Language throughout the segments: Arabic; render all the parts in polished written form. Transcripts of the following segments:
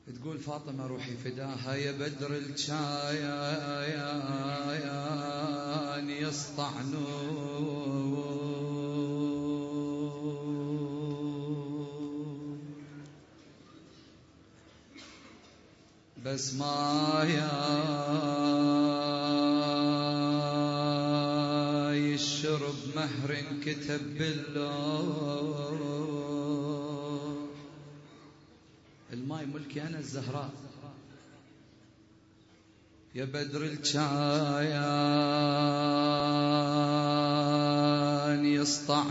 تقول فاطمة روحي فداها يا بدر الشايان يسطع نور بس ما ياي الشرب مهر كتب بالله الماي ملكي أنا الزهراء يا بدر الشايان يسطع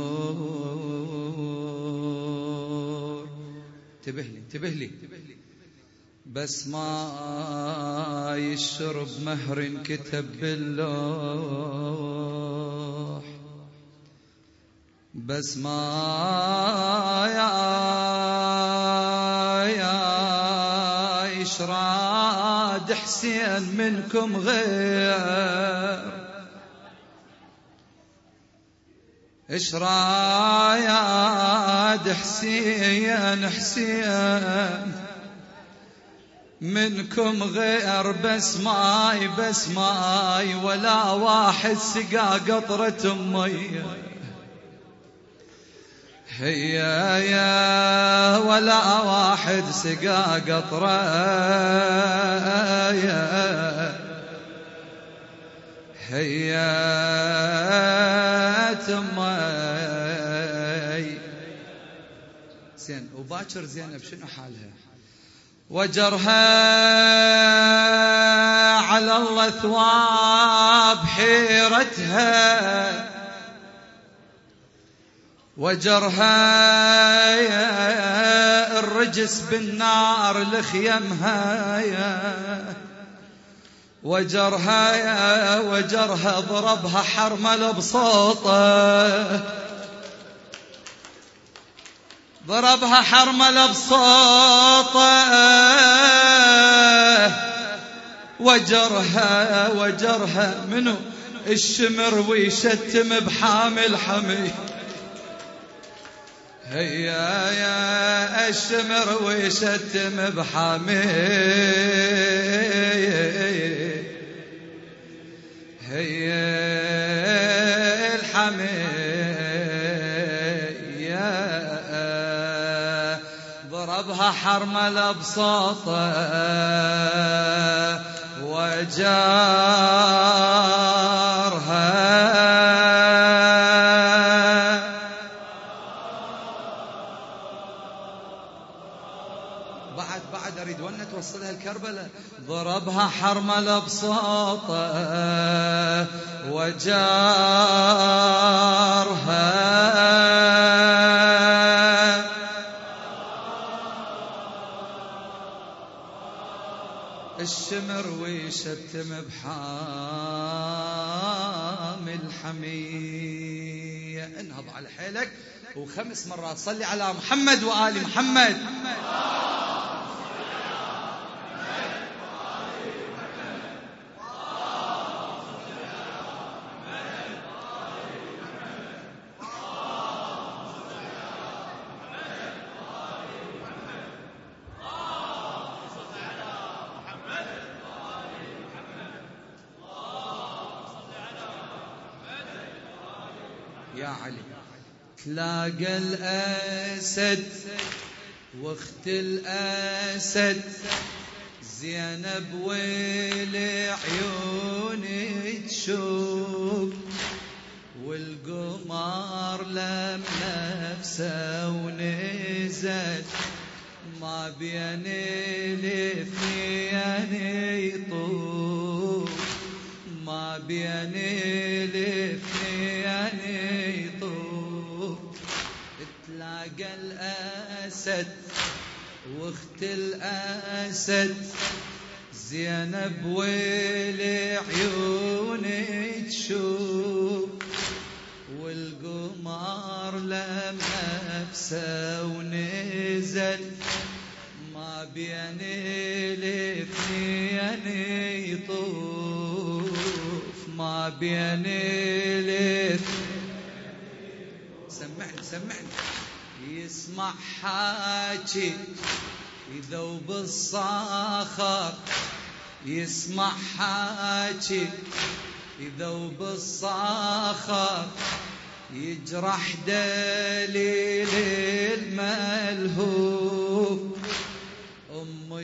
نور انتبه لي بس ما يشرب مهر كتب باللوح بس ما يشراد حسين منكم غير اشراد حسين منكم غير بس ماي ولا واحد سقى قطرة مي هي يا ولا واحد سقى قطرة هي تمي زين وباكر زينب شنو حالها وجرها على الله ثواب حيرتها وجرها الرجس بالنار لخيمها وجرها ضربها حرمل بصوته ضربها حرمل بصوته وجرها منو الشمر ويشتم بحامل حمي هي يا الشمر ويشتم بحامي هي الحمي ضربها حرمل بصوته وجارها بعد أريد وأن توصلها الكربلة ضربها حرمل بصوته وجارها الشمر ويشتم بحامل حمية انهض على حيلك و5 مرات صلي على محمد وآل محمد يا علي تلاقى الأسد واخت الأسد زينب والعيون تشوق والقمر لم نفسه ونزل ما بين الاثنين يطوف ما بين الاثنين يطوف تلاقى الأسد واخت الأسد زينب والعيون تشوف والقمر لم نفسه ونزل ما بين الاثنين يطوف ما بين الاثنين سمعني يسمع حاجي يذوب الصاخر يسمع حاجي، يذوب الصاخر يجرح دليل الملهوف. أم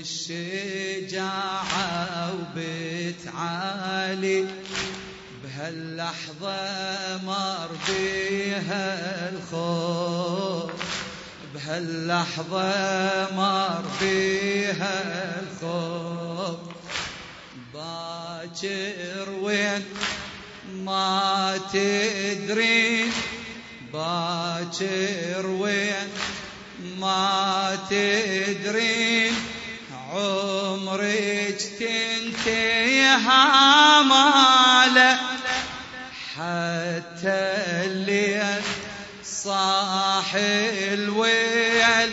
الشجاعة وبتعالي بهاللحظة مر بيها الخوف، بهاللحظة مر بيها الخوف. باكر وين ما تدرين، باكر وين ما تدرين، عمرك تنتهي ماله. حتى الليل صاح الويل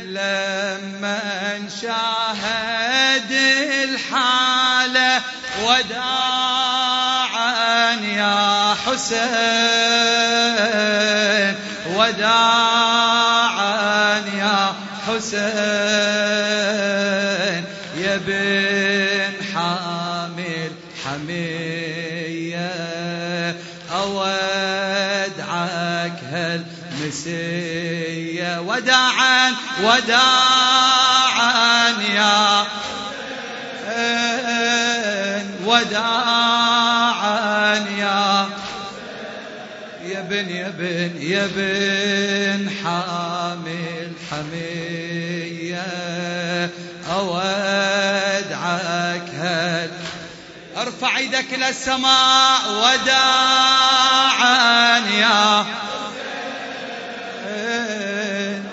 لما شاهد الحالة، وداعا يا حسين، وداعا يا حسين، يا بن حامل حمية أودعك هالمسية. وداعا وداعا يا حسين، وداعا يا بن حامل حمية أودعك هل. ارفع يدك إلى السماء، وداعا يا حسين،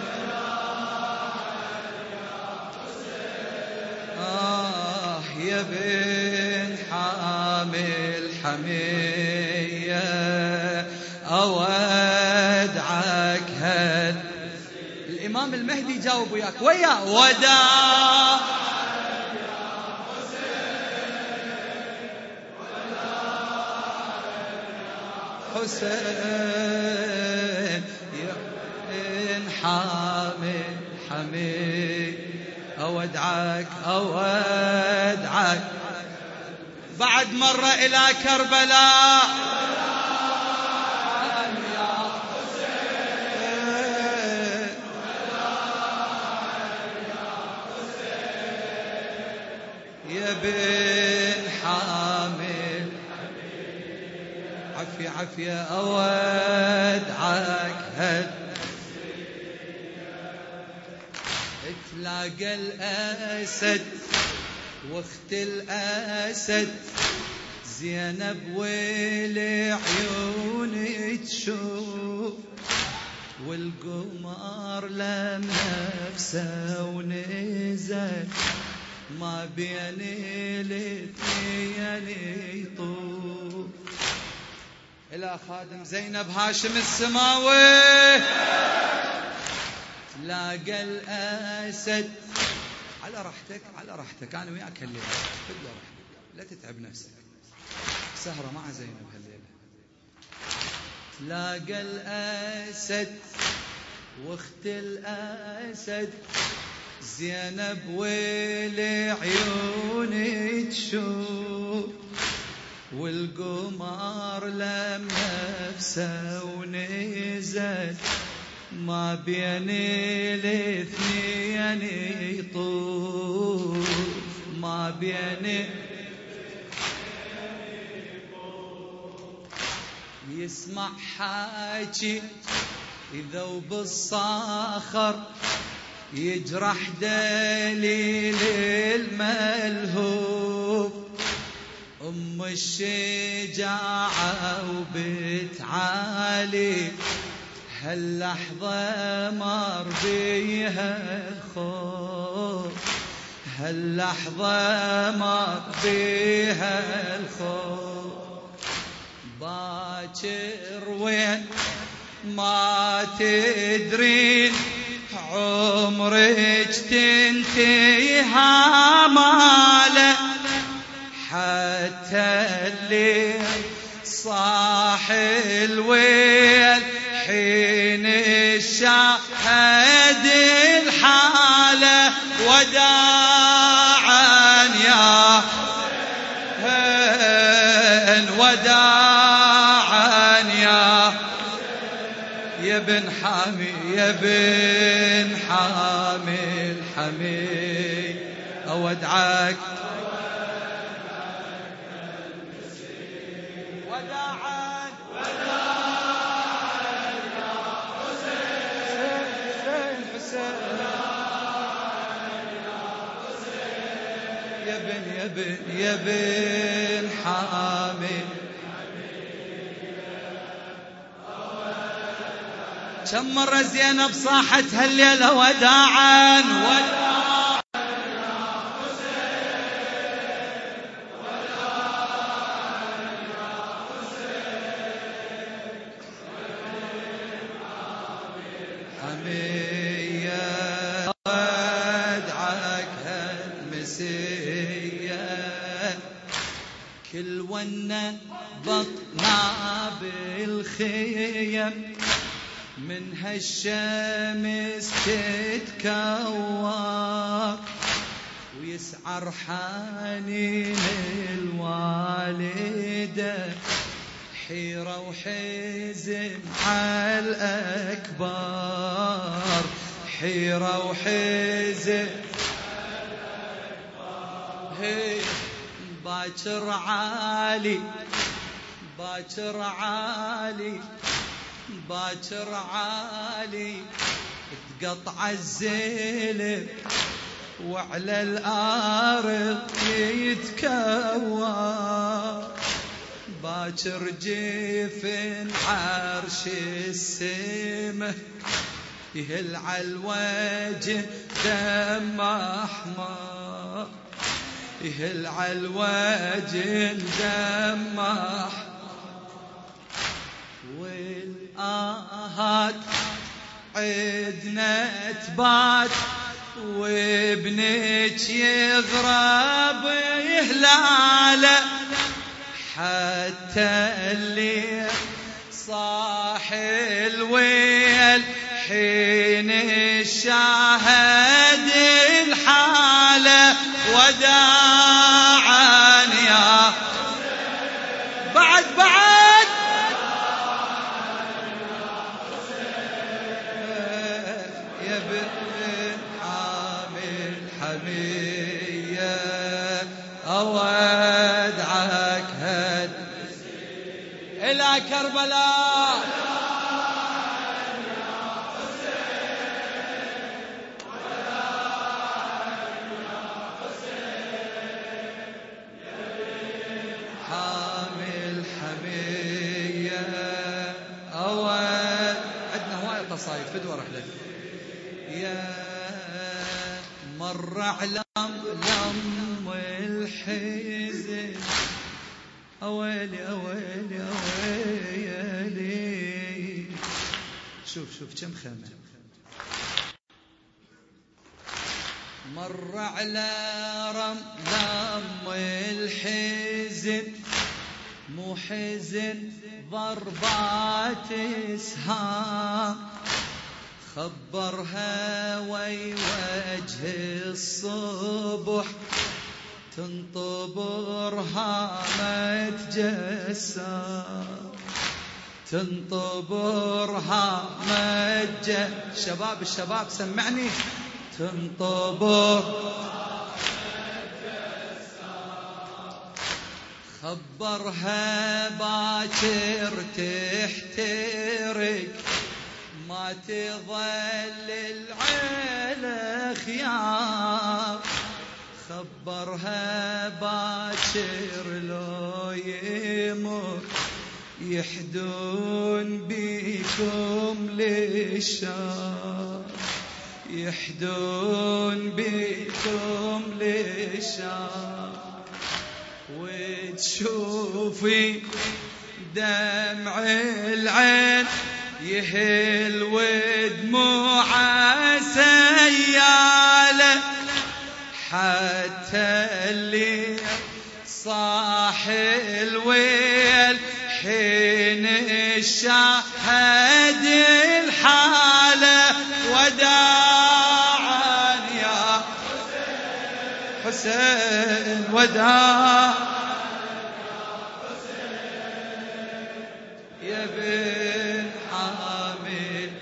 يا بن حامل حمية أودعك هل. الإمام المهدي جاوب وياك ويا وداعا يا حسين، يا بن حامل حميد أودعك أودعك. بعد مرة إلى كربلاء، يا بن حامل عافية عافية أودعك هد. تلاقى الأسد واخت الأسد زينب والعيون تشوف، والقمر لم نفسه ونزل ما بين الاثنين يطوف. إلى خادم زينب هاشم السماوي، لاقى الأسد. على راحتك على راحتك، أنا وياك هالليلة، خذ له راحتك لا تتعب نفسك، سهرة مع زينب هالليلة. لاقى الأسد واخت الأسد زينب والعيون تشوف، والقمر لم نفسه ونزل ما بين الاثنين يطوف، ما بين يسمع حاجي يذوب الصاخر يجرح دليل الملهوف. أم الشجاعة وبتعالي هاللحظة مر بيها الخوف، هاللحظة مر بيها الخوف. باكر وين ما تدرين عمرك تنتهي ماله، حتى الليل صاح الويل حين الشاهد الحالة، وداعا وداعا يا حسين وداعا يا بن حامي يا بن حامي الحمي أودعك وداعا يا حسين حسين يا بن حامي كم مرة زينب صاحت هالليلة وداعا وداعا يا حسين وداعا يا حسين حمية ودعك هالمسية كل ونة بطنا بالخيم من هالشمس تتكور ويسعر حنين الوالدة حيرة وحزن عالأكبر حيرة وحزن عالأكبر باكر عالي باكر عالي باكر عالي تقطع الزلم وعلى الأرض يتكور باكر جفن عرش السمه يهل عالوجه دم أحمر يهل عالوجه دم أحمر والآهات عدنا تبات وابنك يغرب يهلاله حتى اللي صاح الويل حين الشاهد الحالة وداعا يا بعد يا بن حامي الحمية أودعك هد إلى كربلاء حامي الحمية أود عندنا هواية قصايد فدوة رحلة يا مر علم الحزن أويلي أويلي أويلي شوف كم خامة مر على رملم الحزن مو حزن ضربات اسهام خبرها وجه الصبح تنطبرها متجسام تنطبرها شباب الشباب سمعني تنطبر خبرها باكر تحترق ما تظل العيلة خيام خبرها باكر لو يمر يحدون بيكم للشام يحدون بيكم للشام وتشوفي دمع العين يهل ودموع سيالة حتى اللي صاح الويل حين الشاهد الحالة وداعا يا حسين حسين وداع يا بن حامد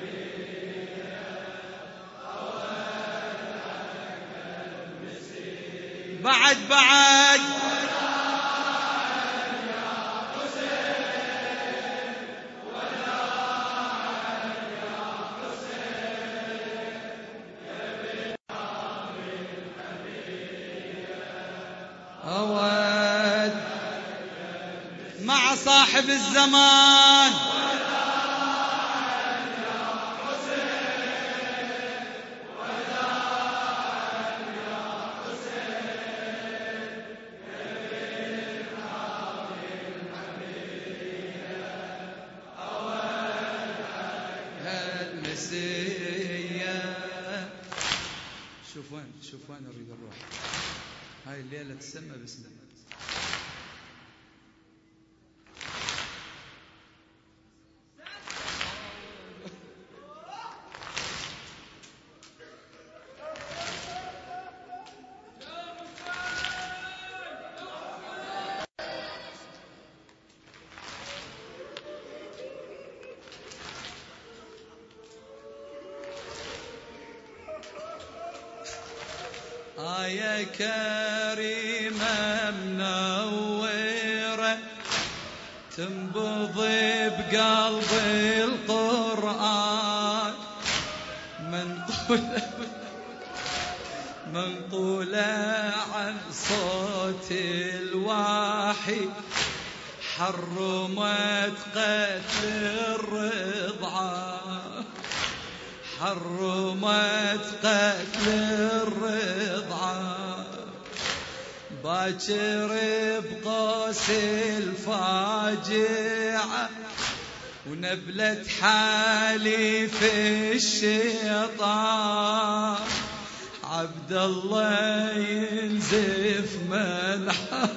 بعد أود مع صاحب الزمان شوف وين أريد أروح. هاي الليلة تسمى باسمه. يا كريمة منورة تنبض بقلب القرآن منقولة عن صوت الوحي حرمت قتل الرضعان حرمت قتل الرضعان باكر بقوس الفاجعة ونبلت حالي في الشيطان عبد الله ينزف منحه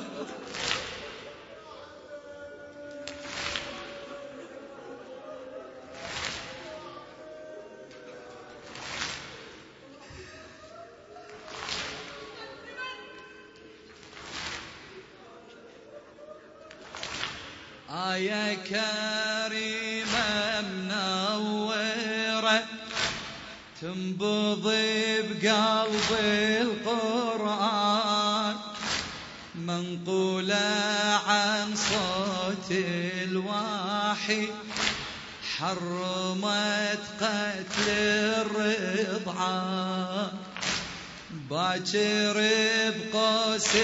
يا كريمة منورة تنبض بقلب القرآن منقولة عن صوت الوحي حرمت قتل الرضعان باكر بقوس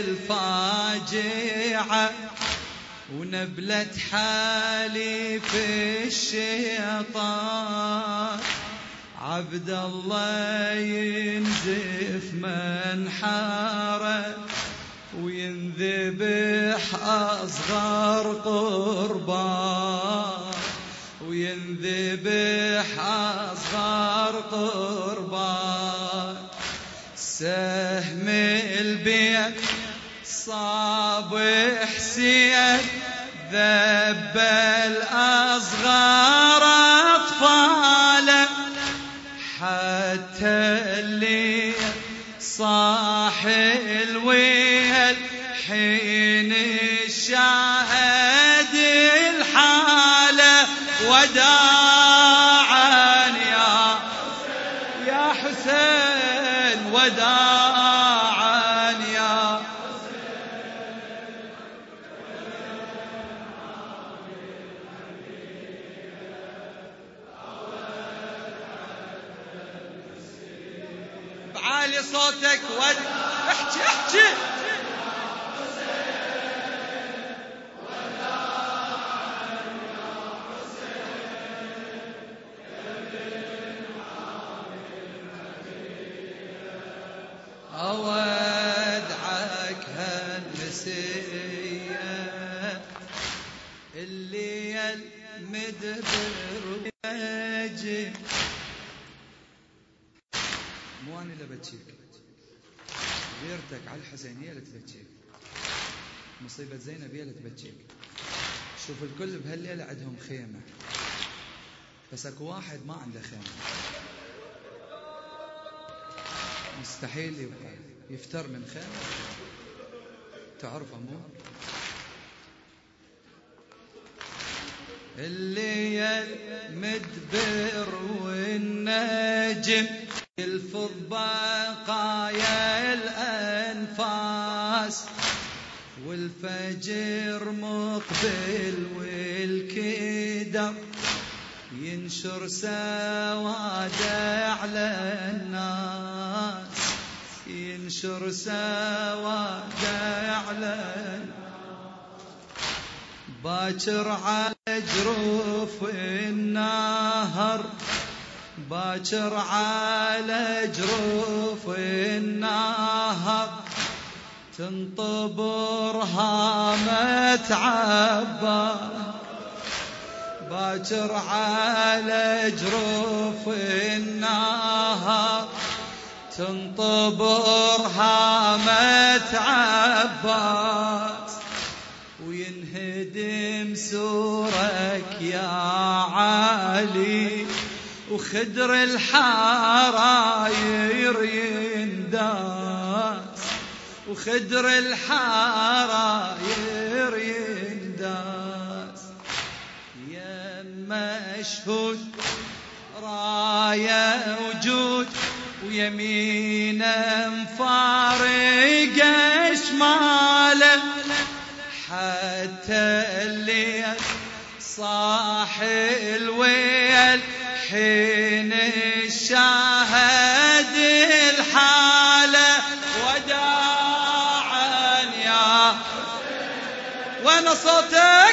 الفاجعة ونبلت حالي في الشيطان عبد الله ينزف منحاره وينذبح أصغر قربان وينذبح أصغر قربان سهم البيت صاب حسين ذب الأصغر أطفاله حتى اللي صاح الويل حين الشاهد الحالة وداعا يا حسين وداعا يا بعالي صوتك احكي أودعك هالنسية اللي المدبر يجي مو أنا اللي بتشيك غيرتك على الحسينية اللي تبتشيك مصيبة زينب هي اللي تبتشيك شوف الكل بهالليلة عندهم خيمة بس اكو واحد ما عنده خيمة مستحيل يبقى يفتر من خيمة. تعرفه مو الليل مدبر والنجم يلفظ بقايا الأنفاس، والفجر مقبل والكدر ينشر سواده على الناس، ينشر سواده على الناس. باكر على جروف النهر، باكر على جروف النهر تنطبر هامة عباس، باكر على جروف النهر تنطبر هامة عباس، وينهدم سورك يا علي، وخدر الحراير ينداس، وخدر الحراير ينداس. يا مشهود راية وجود ويمينه مفارقة شماله، حتى الليل صاح الويل حين الشاهد الحالة. وداعا يا وين صوتك؟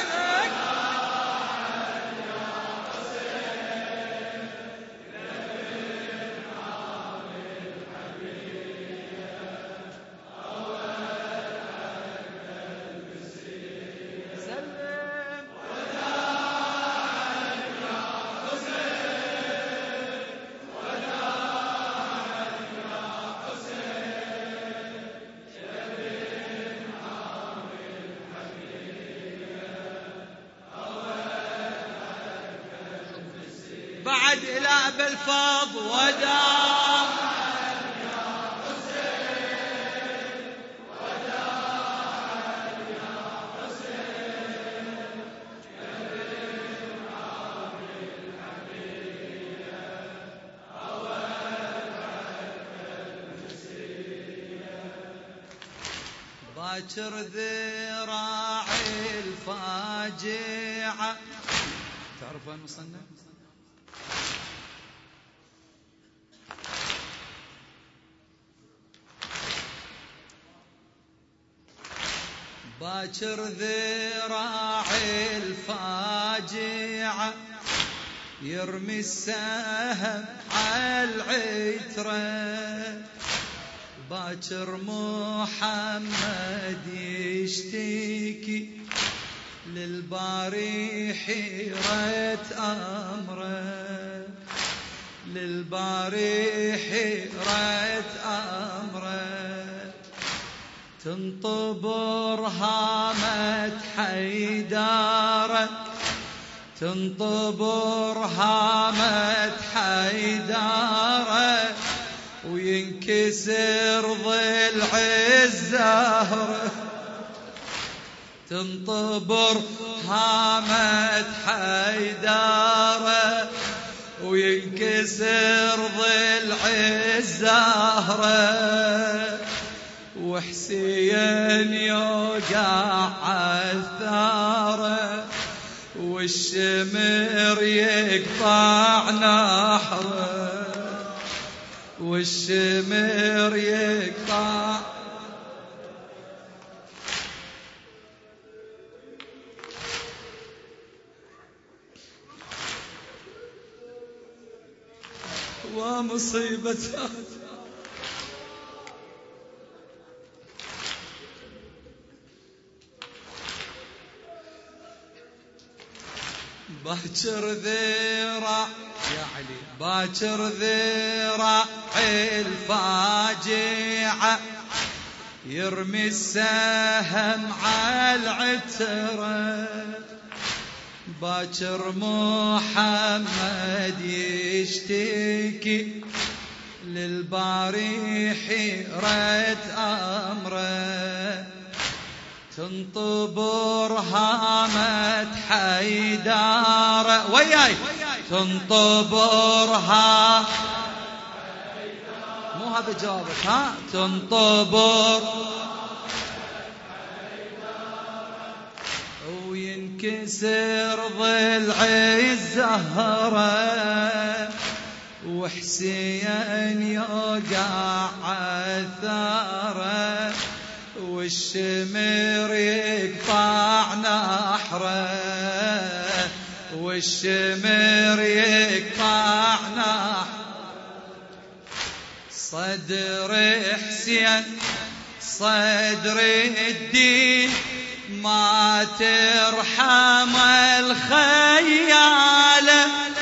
بعد إلى أبا الفاض وداع يا حسين، وداع يا حسين، يا بن عمي الحمية، أولك المسية. باكر ذراعي الفاجعة. تعرفوا المصنف؟ باكر ذراعي الفاجعة يرمي السهم على العترة، باكر محمد يشتكي للباري حيرة أمره، للباري حيرة أمره. تنطبر هامة حيدارة، تنطبر هامة حيدارة، وينكسر ضلع الزهرة. تنطبر هامة حيدارة وينكسر ضلع الزهرة، وحسين يوقع عالثارة، والشمر يقطع نحره، والشمر يقطع. ومصيبة باكر ذراع يا علي، باكر ذراع الفاجعة يرمي السهم على العترة، باكر محمد يشتكي للباري حيرة أمره تنطبر هامة حيدارة وياي تنطبرها مو هذا جوابك ها تنطبر وينكسر ضلعي الزهرة وحسين يوقع عثاره والشمر يقطع نحره والشمر يقطع نحره صدر حسين صدر الدين ما ترحم الخيالة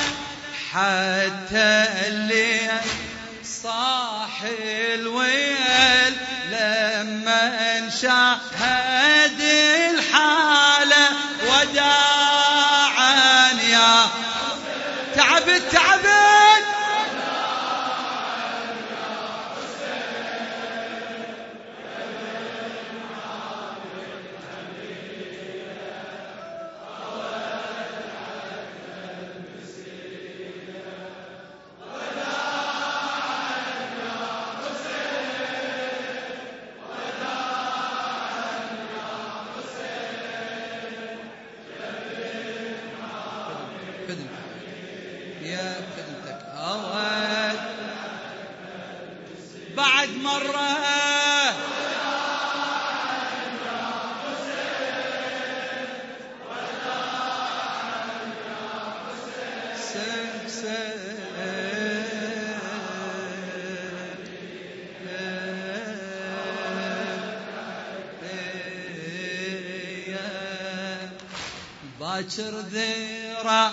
حتى اللي صاح الويل لما شاهد الحالة وداعا يا تعبت يا بنتك أود بعد مرة باكر ذراع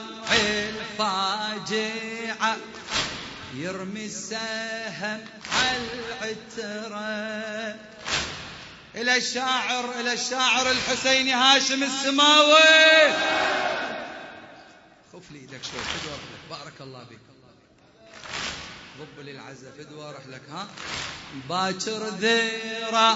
الفاجعة يرمي السهم على العترة إلى الشاعر الحسيني هاشم السماوي خف لي ايدك شوي فدوى رحلك بارك الله بك ضب لي العزة فدوى رحلك ها باكر ذراع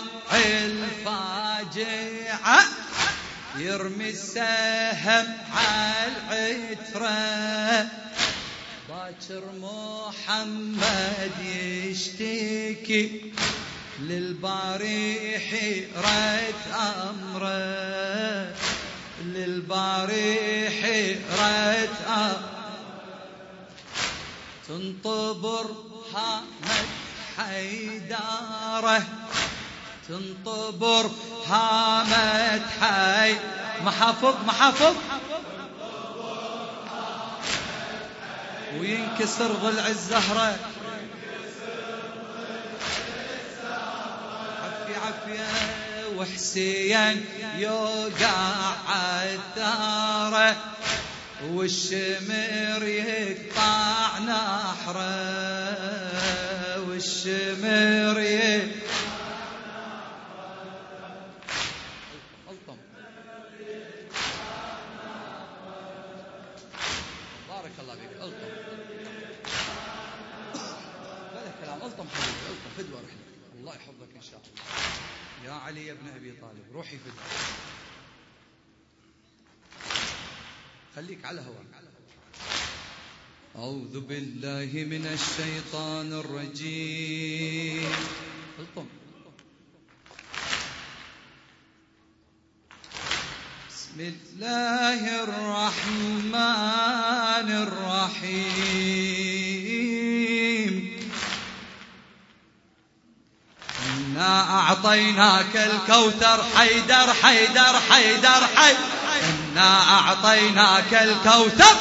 الفاجعة يرمي السهم على العترة باكر محمد يشتكي للباري حيرة أمره للباري حيرة تنطبر هامة حيداره تنطبر هامة حي محافظ وينكسر ضلع الزهرة عفية وحسين يوقع عثاره والشمر يقطع نحره والشمر يقطع بارك الله بك ألطم بلا كلام ألطم حبيبي ألطم فدوى رحلك الله يحفظك إن شاء الله يا علي يا ابن أبي طالب روحي فدوى خليك على هواك أعوذ بالله من الشيطان الرجيم ألطم بسم الله الرحمن الرحيم إنا أعطيناك الكوثر حيدر حيدر حيدر حيدر إنا أعطيناك الكوثر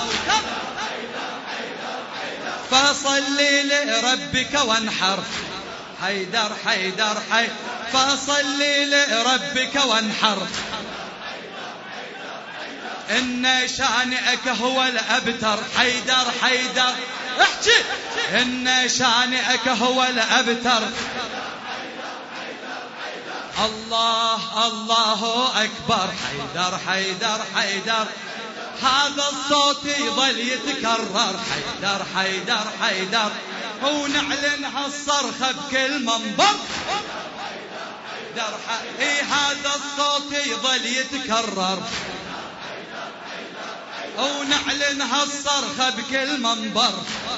فصل لربك وانحر حيدر حيدر حيدر فصل لربك وانحر إن شانئك هو الأبتر حيدر حيدر احكي إن شانئك هو الأبتر الله الله أكبر حيدر حيدر حيدر هذا الصوت يظل يتكرر حيدر حيدر حيدر ونعلن هالصرخة بكل منبر. هذا الصوت يظل يتكرر، ونعلن هالصرخة بكل منبر.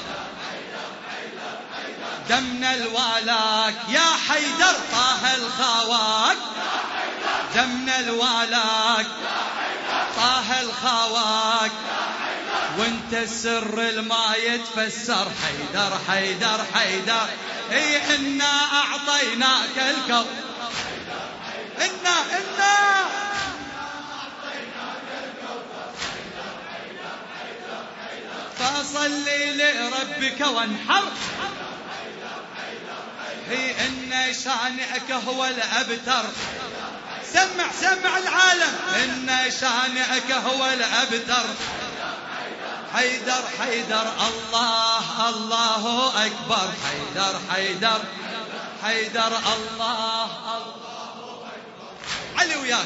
دمنا الوالاك يا حيدر طه الخواك، دمنا الوالاك طه الخواك، وانت السر الما يتفسر. حيدر حيدر حيدر إنا أعطيناك الكون، إنا فصلي لربك وانحر. إن شانئك هو الأبتر. سمع العالم. إن شانئك هو الأبتر. حيدر حيدر الله الله أكبر. حيدر الله علي وياك.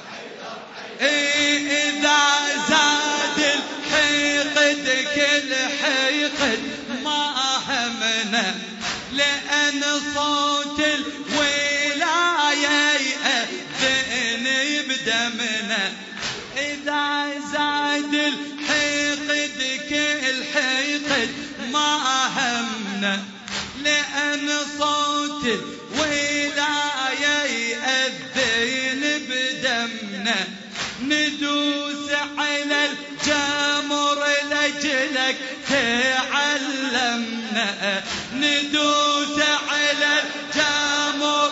إذا زاد الحقد كل حقد ما همنا، لأن صوت الولاية يأذن بدمنا. إذا زاد الحقد كل حقد ما همنا، لأن صوت الولاية يأذن بدمنا. ندوس على الجمر لجلك تعلمنا، ندوس على الجمر.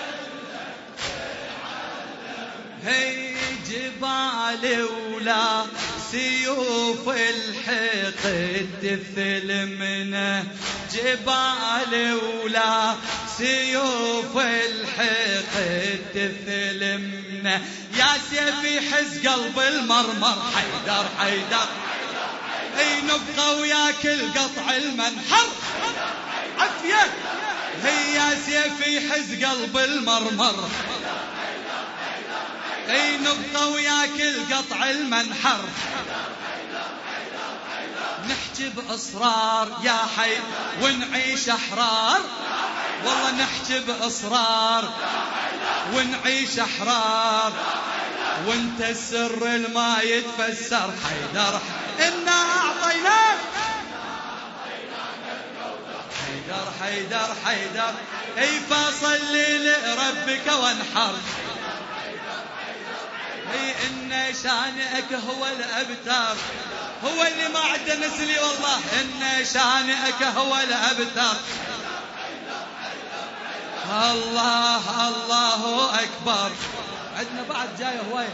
هي جبال ولا سيوف الحقد تثلمنا، جبال ولا سيوف الحقد تثلمنا. يا سيفي حز قلب المرمر. حيدر اي نبقى وياك القطع المنحر. عفية هي يا سيفي حز قلب المرمر. اي نبقى وياك القطع المنحر. نحكي بإصرار يا حي ونعيش أحرار، والله نحكي بإصرار ونعيش أحرار، وانت السر الما يتفسر. حيدر إنا أعطيناك. حيدر اي فصلي لربك وانحر. إن شانئك هو الأبتر، هو اللي ما عنده نسلي والله. إن شانئك هو الأبتر. الله الله أكبر. عندنا بعد جاي هواية.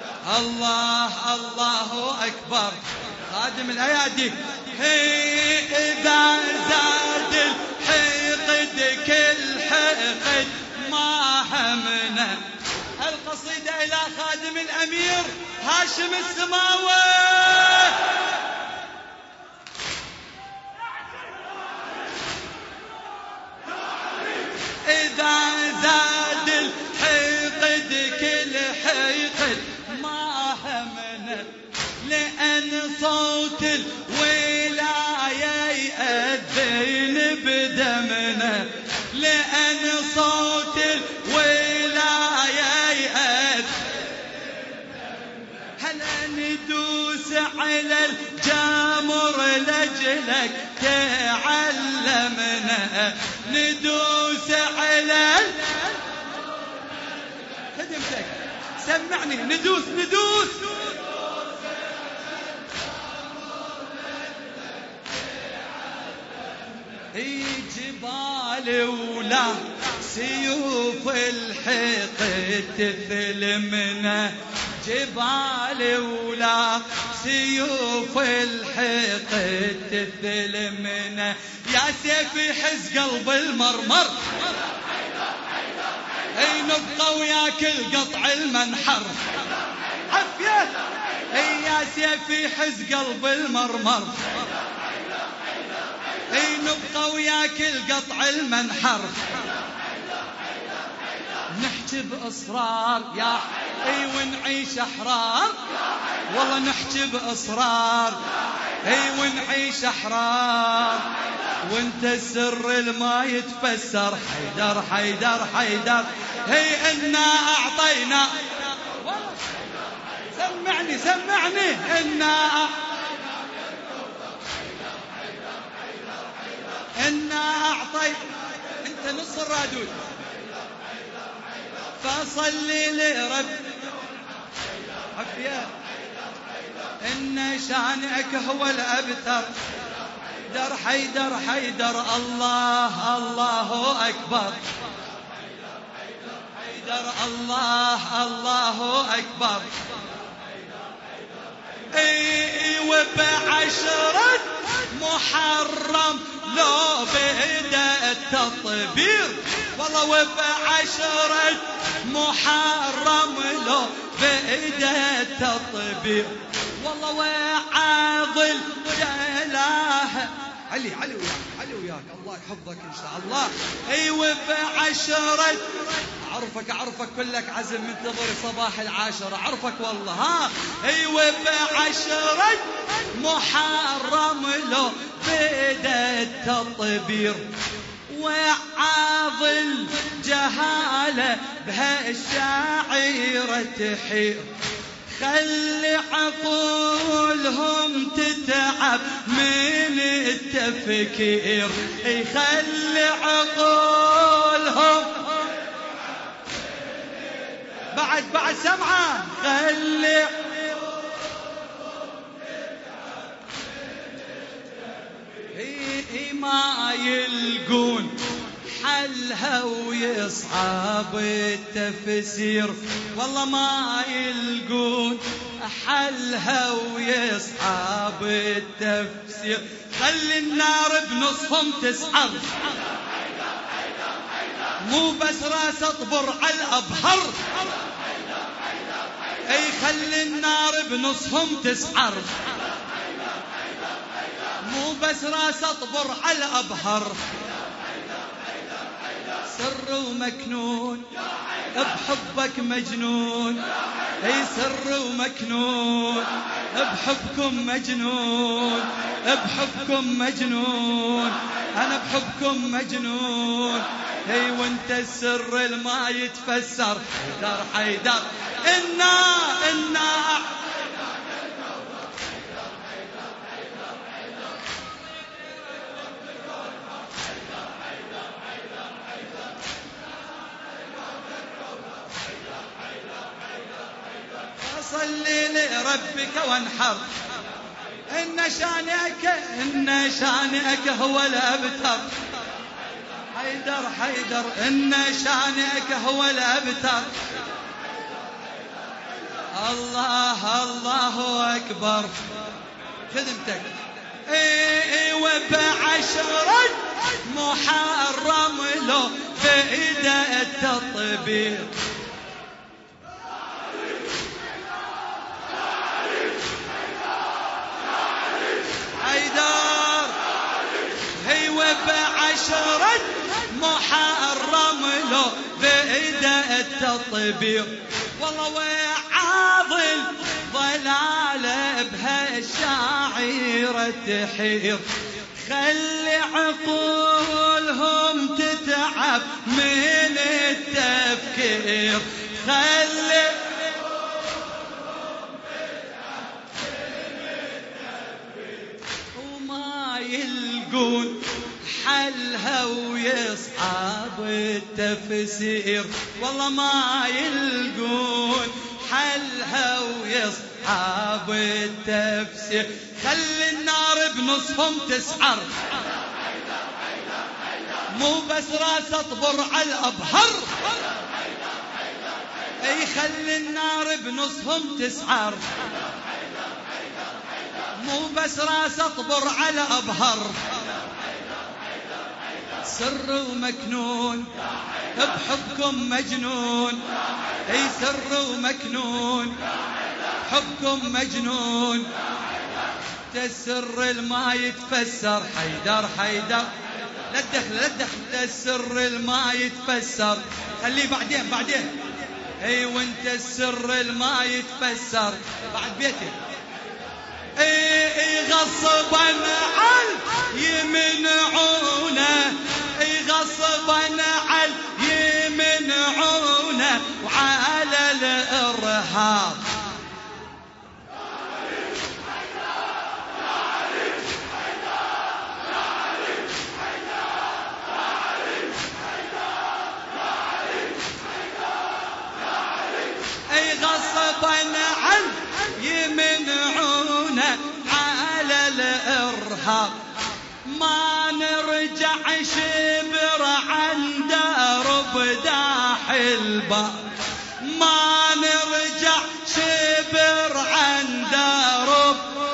الله أكبر. خادم الأيادي. إذا زاد الحقد كل حقد ما همنا. القصيدة إلى خادم الأمير هاشم السماوي. إذا زاد الحقد كل حقد ما همنا، لأن صوت الولاية يأذن بدمنا، لأن صوت الولاية يأذن. هلا ندوس على الجمر لجلك تعلمنا، ندوس على خدمتك. سمعني. ندوس جبال ولا سيوف الحقد تثلمنا، جبال ولا سيوف الحقد تثلمنا. يا سيفي حز قلب المرمر. اي نبقى وياك القطع المنحر. عفية اي يا سيفي حز قلب المرمر. اي نبقى وياك القطع المنحر. نحكي بإصرار يا اي ونعيش أحرار، والله نحكي بإصرار اي ونعيش أحرار. وانت السر الما يتفسر. حيدر حيدر حيدر هي إنا أعطينا. سمعني سمعني. إنا أعطينا. انت نص الرادود. فصلي لرب عفيا إن شانك هو الأبتر. حيدر حيدر حيدر الله الله أكبر. حيدر الله الله أكبر. وبعشرة محرم لو بدأ التطبير. والله وبعشرة محرم لو بدأ التطبير. والله وعاضل جلاه. علي علي وياك علي وياك الله يحفظك إن شاء الله. وبعشرة أعرفك كلك عزم منتظر صباح العاشرة. أعرفك والله ها. وبعشرة محرم له بدأ التطبير. وعاضل جهالة بهالشاعرة تحير. خلي عقولهم تتعب من التفكير. خلي عقولهم بعد سمعة. خلي ما يلقون حلها ويصعب التفسير. والله ما يلقون حلها ويصعب التفسير. خلي النار بنصهم تسعر. مو بس راس اطبر على الابهر. خلي النار بنصهم تسعر. مو بس راس اطبر على الابهر. سر ومكنون بحبك مجنون. سر ومكنون بحبكم مجنون. بحبكم مجنون. أنا بحبكم مجنون. وانت السر الما يتفسر. حيدر حيدر إنا صلي لربك وانحر. إن شانئك هو الأبتر. حيدر حيدر إن شانئك هو الأبتر. الله الله أكبر. خدمتك. وبعشرة محرم له بدأ التطبير. حيدر وبعشرة محرم له بدأ التطبير. والله وعاضل ضلال بهالشاعرة تحير. خلي عقولهم تتعب من التفكير. خلي وما يلقون حلها ويصعب التفسير. والله ما يلقون حلها ويصعب التفسير. خلي النار بنصهم تسعر. مو بس راس اطبر على الابهر. خلي النار بنصهم تسعر. مو بس راس اطبر على ابهر. سر ومكنون بحبكم مجنون. سر ومكنون بحبكم مجنون. السر الما يتفسر. حيدر حيدر لا تدخل السر الما يتفسر. خليه بعدين. وانت السر الما يتفسر بعد بيتك. غصبا عن يمنعونه، غصبا عن يمنعونه وعلى الإرهاب. غصبا عن يمنعونه على الإرهاب. ما نرجع شبر عن درب داح الباب، ما نرجع شبر عن درب.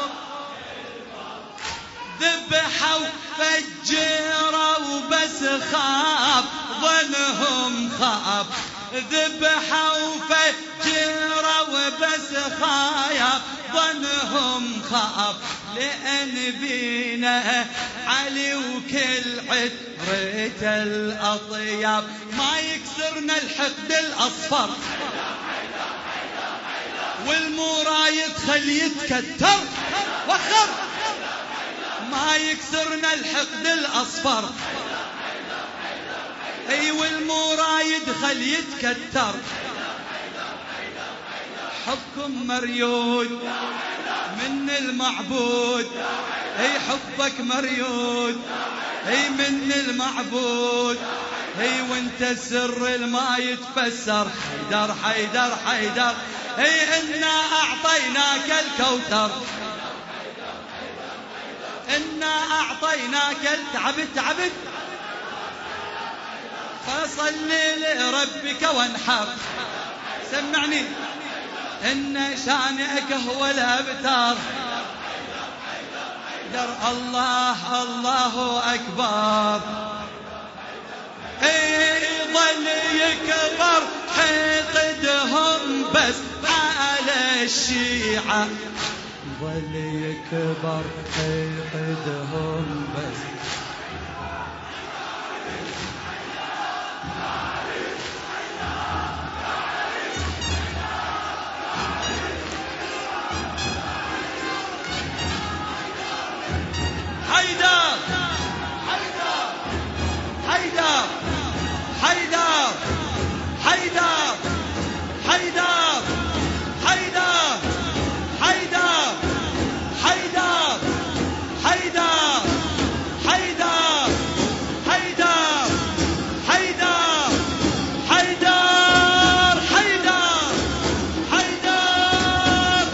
ذبحوا فجروا وبس خاب ظنهم خاب، ذبحوا فجروا وبس خايب ظنهم خاب. لأن بينا علي وكل عترة الأطياب، ما يكسرنا الحقد الأصفر والمرايد خلي يتكتر وخر. ما يكسرنا الحقد الأصفر اي والمرايد خلي يتكتر. حبكم مريود من المعبود، اي حبك مريود اي من المعبود. اي وانت السر الما يتفسر. حيدر حيدر حيدر اي انا اعطيناك الكوثر، انا اعطيناك تعبت تعبت. فصل لربك وانحر. سمعني إن شانئك هو الأبتر. در الله الله أكبر. ظل يكبر حقدهم بس على الشيعة، ظل يكبر حقدهم بس. حيدر حيدر حيدر حيدر حيدر حيدر حيدر حيدر حيدر حيدر حيدر حيدر حيدر حيدر حيدر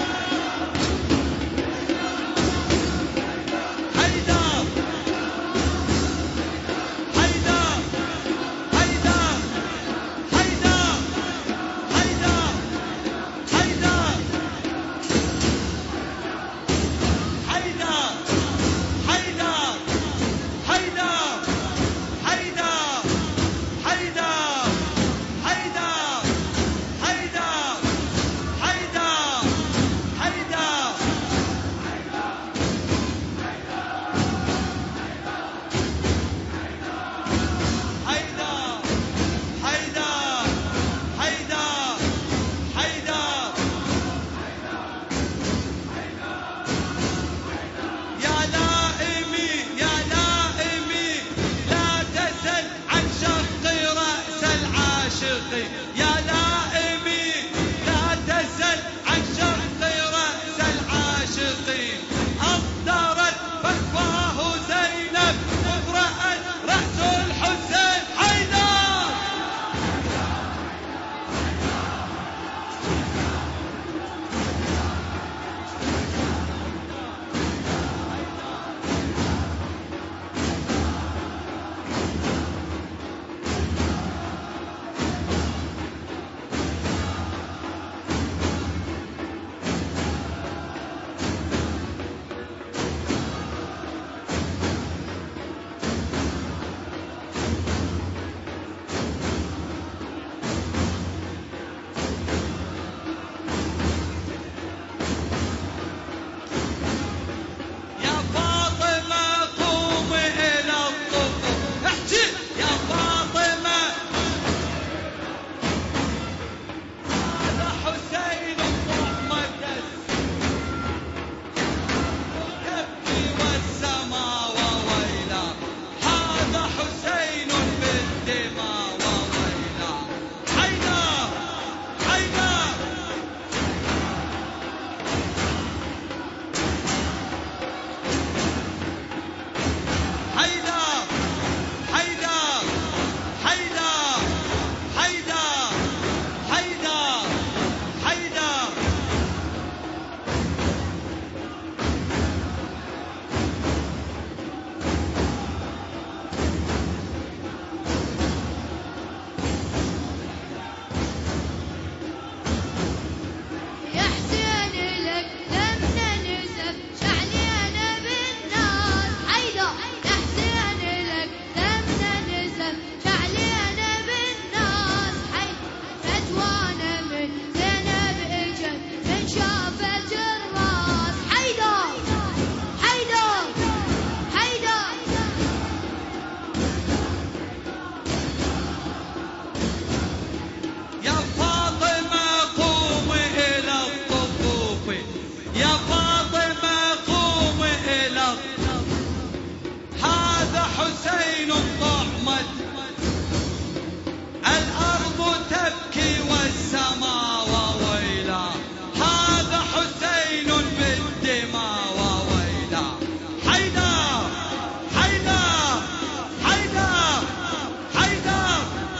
تبكي والسماء وويلا، هذا حسين بالدماء وويلا. حيدر حيدر حيدر حيدر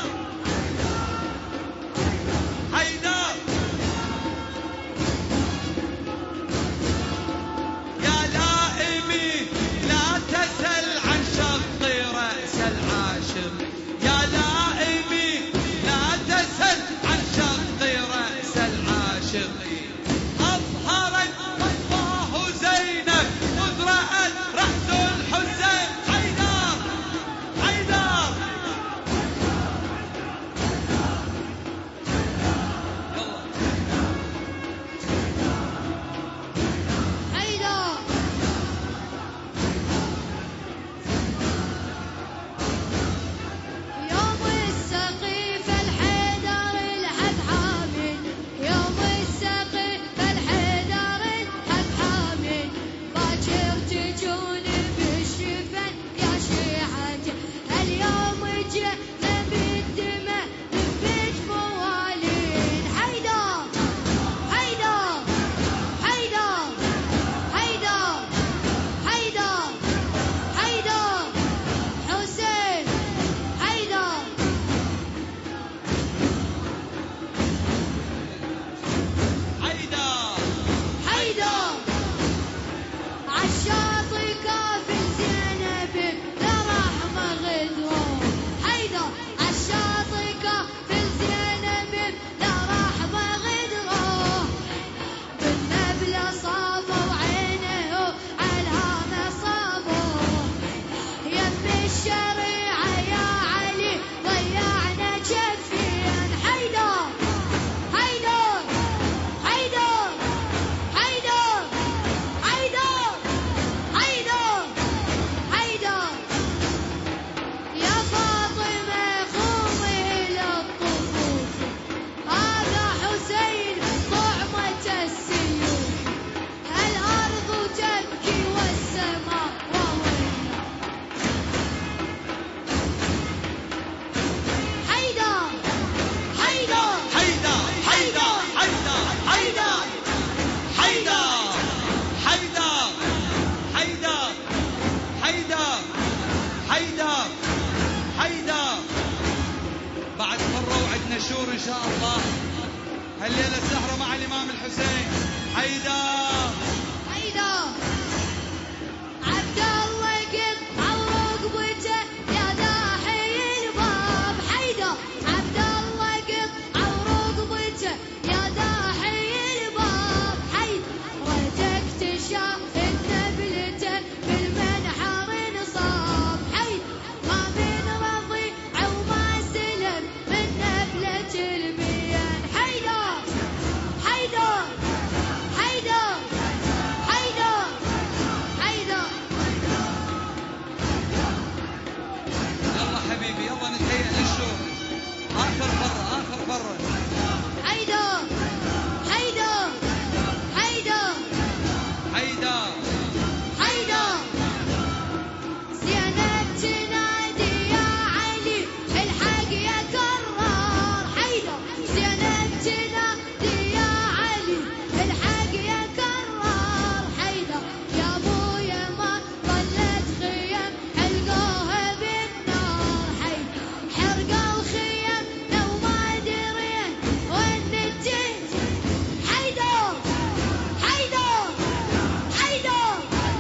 حيدر يا لائمي لا تسل عن شق رأس العاشق، يا لائمي لا تسل عن شق رأس العاشق. أظهرت الله زينب مذ رأت رأس الحسين. حيدر حيدر حيدر يوم السقيف الحيدر الحق حامل، يوم السقيف الحيدر الحق حامل، باكر تجون بالشفن يا شيعتي، اليوم جئنا بالدماء نثبت موالين. حيدر حيدر حيدر حيدر حيدر حيدر حسين حيدر حيدر حيدر عالشاطئ كافل زينب لرحمة غدوه. حيدر عالشاطئ كافل زينب لرحمة غدوه، بالنبل صابوا عينه على مصابه، يم الشريعة يا علي ضيعنا جفين. حيدر حيدر حيدر حيدر حيدر حيدر حيدر يا فاطمة قومي للطفوف، هذا حسين طعمة السيوف، الأرض تبكي والسماء وويلا. حيدر حيدر حيدر حيدر حيدر حيدر حيدر حيدر حيدر حيدر حيدر حيدر. بعد مرة وعدنا شور إن شاء الله هالليلة السهرة مع الإمام الحسين. حيدر حيدر عبد الله قط عرقبته يا داحي الباب. حيدر عبد الله قط عرقبته يا داحي الباب. حيدر ردك تشاف نبلته بالمنحر انصاب. حيدر ما من رضيع وما سلم من نبلة الميان. حيدر حيدر حيدر حيدر حيدر يلا حبيبي يلا نتهيأ للشور. آخر مرة آخر مرة. حيدر حيدر حيدر حيدر حيدر زينب تنادي يا علي الحق يا كرار. حيدر زينب تنادي يا علي الحق يا كرار. حيدر يا ابويا ما ظلت خيم حلقوها بالنار. حيدر حرق الخيم لو ما دريت وين نجيت. حيدر حيدر حيدر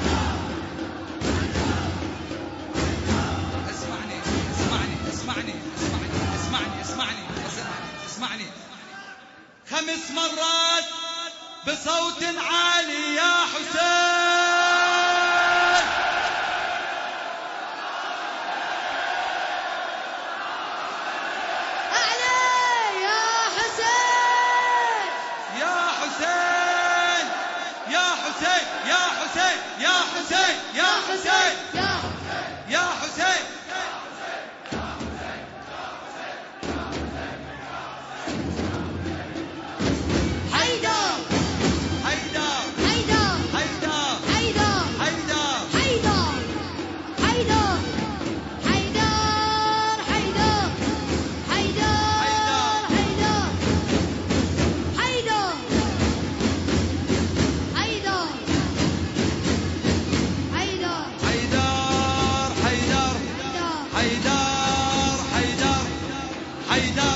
اسمعني اسمعني اسمعني اسمعني اسمعني اسمعني اسمعني 5 مرات بصوت عالي يا حسين. أعلى يا حسين يا حسين يا حسين يا حسين يا حسين يا حسين يا حسين. حيدر حيدر حيدر حيدر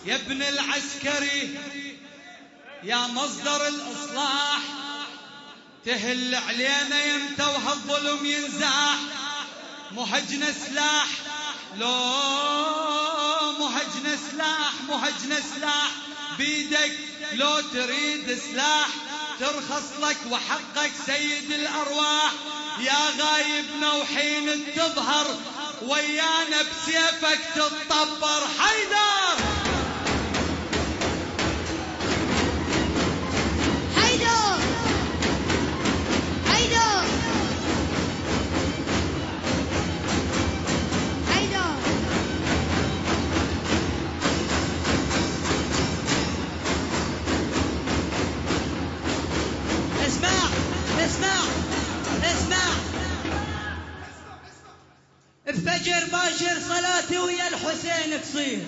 يا ابن العسكري يا مصدر الإصلاح، تهل علينا يمتى وهالظلم ينزاح. مهجنا سلاح لو مهجنا سلاح، مهجنا سلاح بيدك لو تريد سلاح ترخص لك وحقك سيد الأرواح. يا غايبنا وحين تظهر ويانا بسيفك تتطبر. حيدر حيدر حيدر حيدر. اسمع اسمع اسمع، بفجر باكر صلاتي ويا الحسين تصير،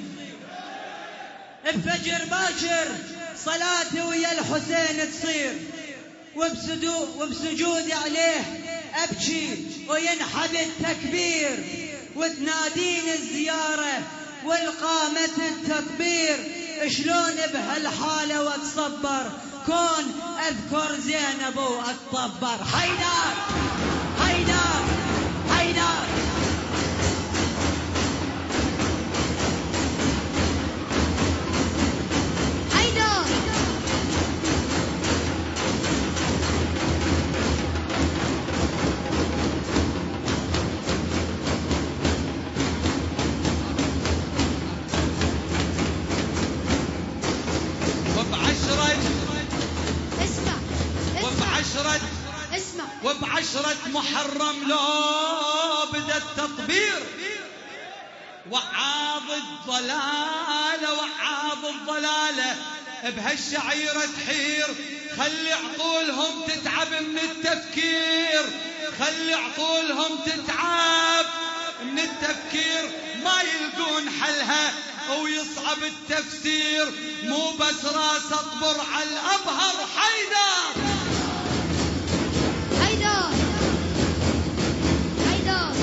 بفجر باكر صلاتي ويا الحسين تصير، وبسجودي عليه ابكي وينحب التكبير، وتناديني الزياره والقامه التطبير. شلون بهالحاله واتصبر كون اذكر زينب واتطبر. حيدر حيدر حيدر. حيدر اسمع اسمع وبعشرة محرم لو بدا التطبير، وعاض الضلالة وعاض الضلالة بهالشعيرة تحير. خلي عقولهم تتعب من التفكير، خلي عقولهم تتعب من التفكير، ما يلقون حلها ويصعب التفسير. مو بس راس اطبر على الابهر. حيدر حيدر حيدر.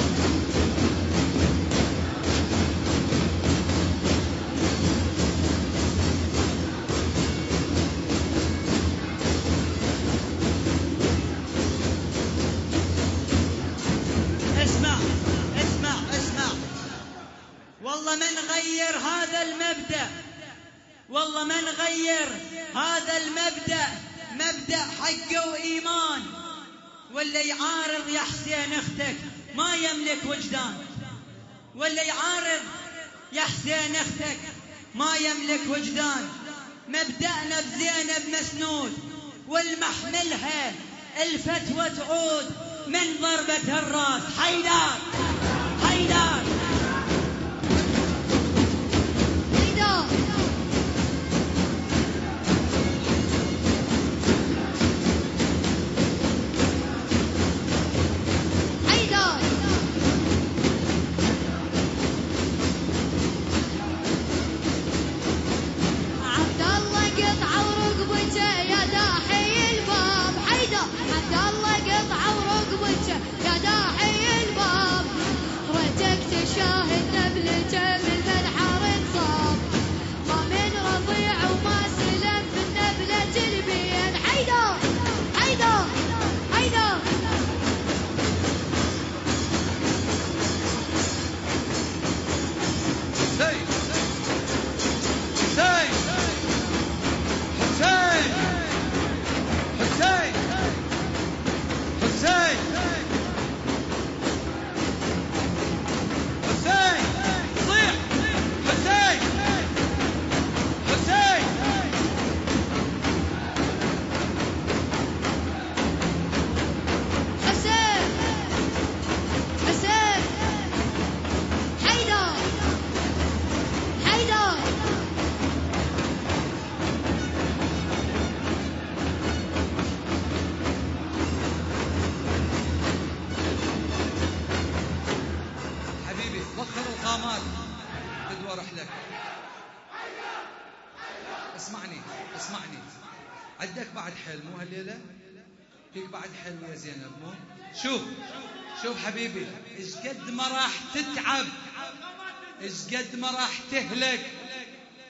اسمع اسمع اسمع، والله ما نغير هذا المبدأ، والله ما نغير هذا المبدأ، مبدأ حق وإيمان. واللي يعارض يا حسين اختك ما يملك وجدان، واللي يعارض يا حسين اختك ما يملك وجدان. مبدأنا بزينب مسنود، والمحملها الفتوى تعود من ضربة الراس. حيدر حيدر حيدر حيدر. عبد الله قطعه ورقبته يا داحي الباب. حيدر عبد الله قطعه ورقبته يا داحي الباب. ريتك تشاهد نبلته بالمنحر انصاب، ما من رضيع وما سلم في النبلة البين. حيدر حيدر حيدر. حسين حسين حسين حسين حسين حسين صيح. حسين حسين حسين حسين. حيدر حيدر. حبيبي وخر القامات تدور رحلك. اسمعني اسمعني، عندك بعد حل مو هالليلة؟ فيك بعد حل يا زينب مو؟ شوف شوف حبيبي، ايش قد ما راح تتعب، ايش قد ما راح تهلك،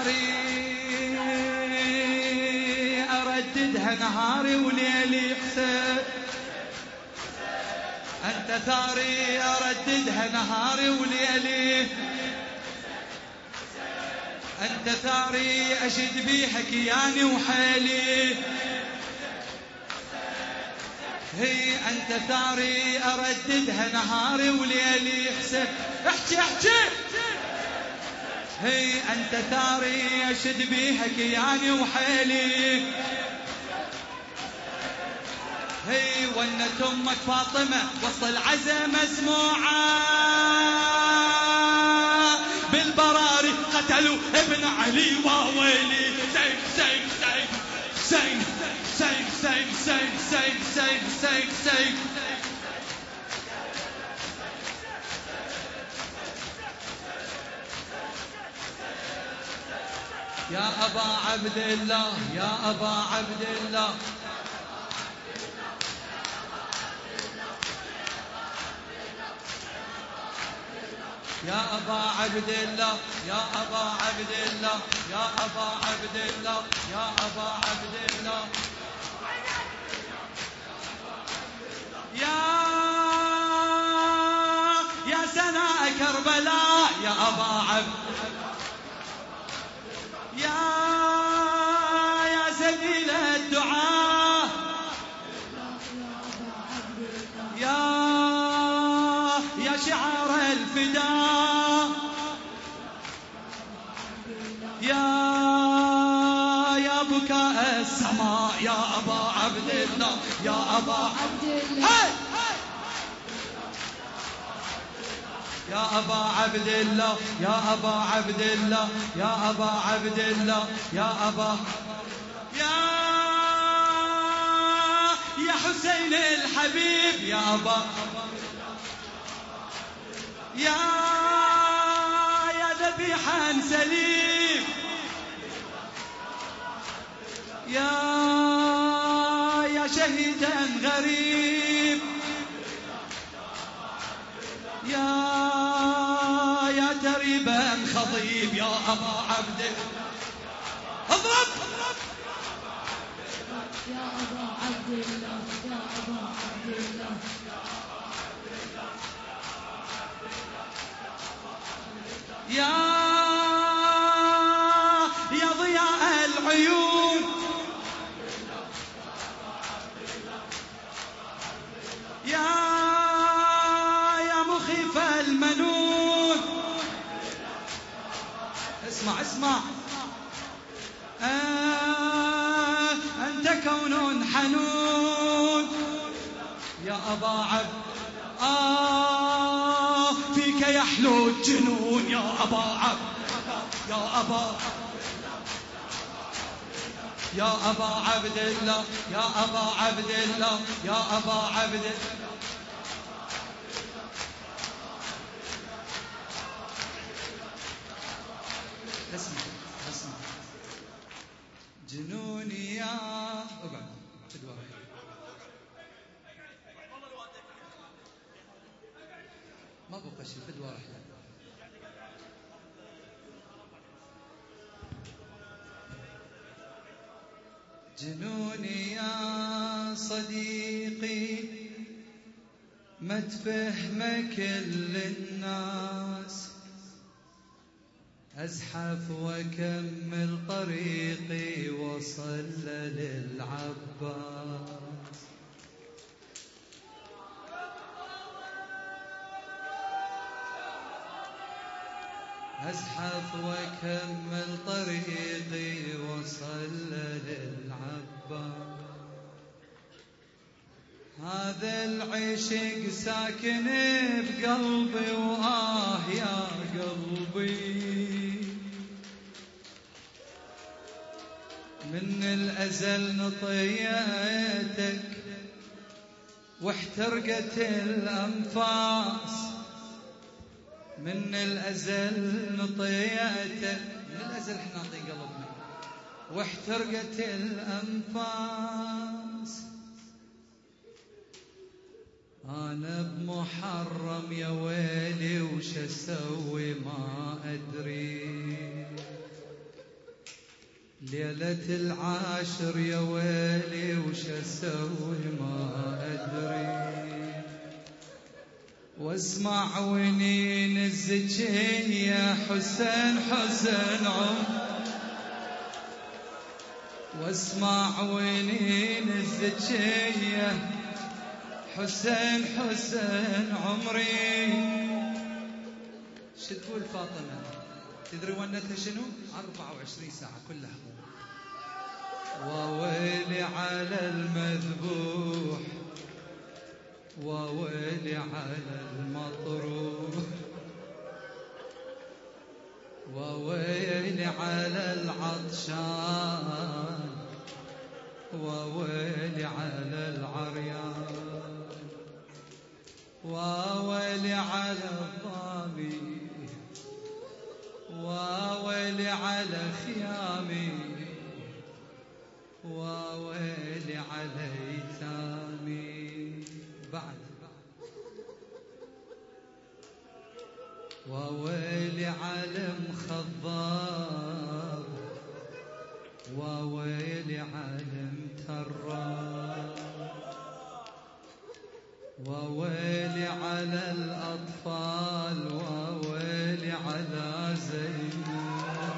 ثاري أرددها نهاري وليلي حسين، أنت ثاري أرددها نهاري وليلي، أنت ثاري أشد بيها كياني وحيلي، هي أنت ثاري أرددها نهاري وليلي حسين. احكي احكي. هي أنت ثاري أشد بيها كياني وحيلي، هي ونت أمك فاطمة وسط العزا مسموعة، بالبراري قتلوا ابن علي وويلي. سيف سيف سيف سيف سيف سيف سيف سيف سيف سيف. يا أبا عبد الله يا أبا عبد الله، يا أبا عبد الله يا أبا عبد الله يا أبا عبد الله يا أبا عبد الله، يا سناء كربلاء يا أبا عبد، يا سبيل الدعاء، يا شعار الفداء، يا بكاء السماء يا أبا عبد الله يا أبا عبد الله، يا أبا عبد الله يا أبا عبد الله يا أبا عبد الله يا أبا، يا حسين الحبيب يا أبا، يا ذبيحا سليم، يا شهيدا غريب، يا تريبا خضيب يا أبا عبد اضرب يا أبا عبد الله يا أبا عبد الله، يا ضياء العيون، يا مخيف المنون. اسمع اسمع، أنت كون حنون يا أبا عبد، فيك يحلو الجنون يا أبا عبد، يا أبا عبد الله يا أبا عبد الله يا أبا عبد الله. اسمع اسمع، جنوني يا اقعد تدور، ما بقى شيء فدوى واحدة. جنوني يا صديقي ما تفهم كل الناس، أزحف وأكمل طريقي وصل للعباس، أزحف وأكمل طريقي وصل للعباس، هذا العشق ساكن بقلبي وآه يا قلبي، من الأزل نطيتك واحترقت الأنفاس، من الأزل نطيتك، من الأزل احنا نعطي قلبنا واحترقت الأنفاس، أنا بمحرم يا ويلي وش أسوي ما أدري، ليلة العاشر يا ويلي وش اسوي ما ادري، واسمع ونين الزكية حسين حسين واسمع ونين الزكية حسين حسين عمري. شو تقول فاطمة؟ تدري ونتها شنو؟ 24 ساعة كلها. وويلي على المذبوح وويلي على المطروح وويلي على العطشان وويلي على العريان وويلي على الضامي وويلي على خيامي وويلي على ايتامي. بعد وويلي على مخضاب وويلي على متراب وويلي على الأطفال وويلي على زينب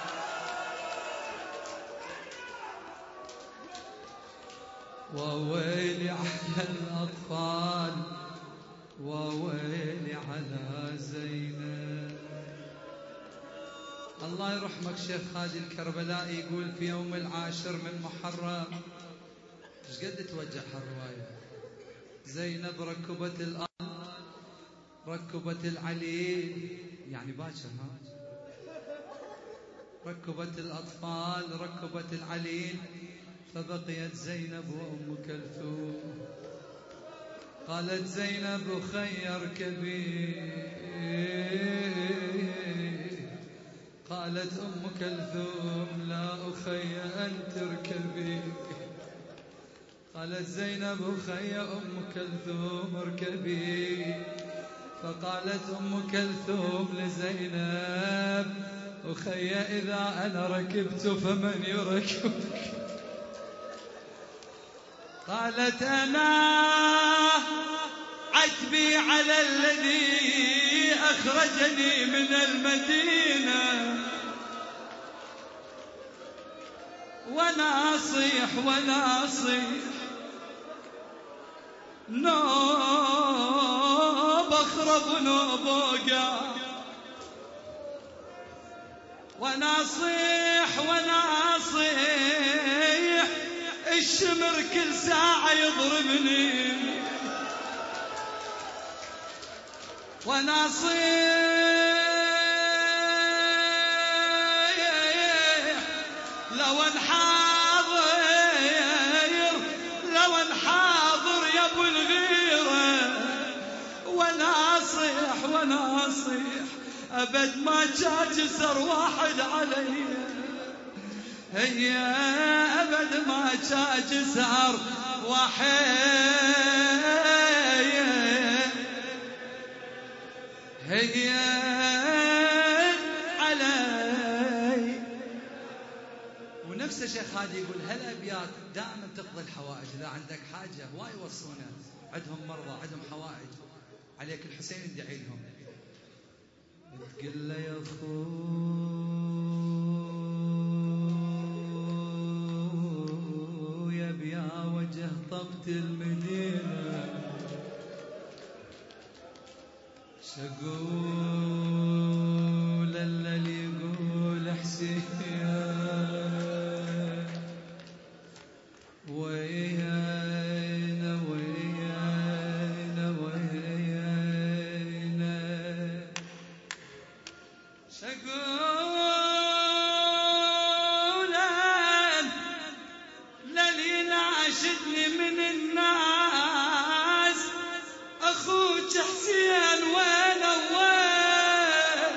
وويلي على الأطفال وويلي على زينب. الله يرحمك شيخ خالد الكربلائي يقول في يوم العاشر من محرم، ايش قد توجع هالرواية؟ زينب ركبت الأرض ركبت العليل، يعني باكر ركبت الأطفال ركبت العليل، فبقيت زينب وأم كلثوم. قالت زينب خير كبير، قالت أم كلثوم لا أخي أن تركبي، قالت زينب أخي أم كلثوم اركبي، فقالت أم كلثوم لزينب أخي إذا أنا ركبت فمن يركبك؟ قالت أنا عتبي على الذي أخرجني من المدينة، وناصيح نوب أخرب نوب وقع، وناصيح الشمر كل ساعة يضربني، وناصيح لو انحاضر يا ابو الغيرة، وناصيح ابد ما جسر واحد علي، هي ابد ما جسر واحد هي علي. ونفس الشيخ هادي يقول هالابيات دائما تقضي الحوائج، اذا عندك حاجه هواي يوصونا، عندهم مرضى عندهم حوائج، عليك الحسين ندعي لهم. تقول له يا اخويا بيا وجه طبت المدينه، شقول اللي يقول حسين ويانا ويانا ويانا، شقول للي ناشدني من الناس أخوك حسين وين وين،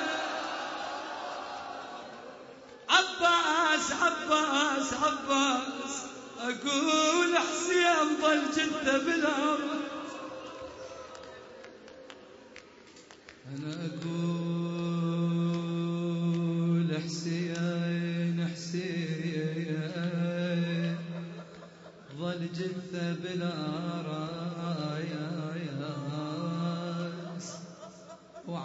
عباس أقول حسين ضل جدة بالأرض، أنا أقول حسين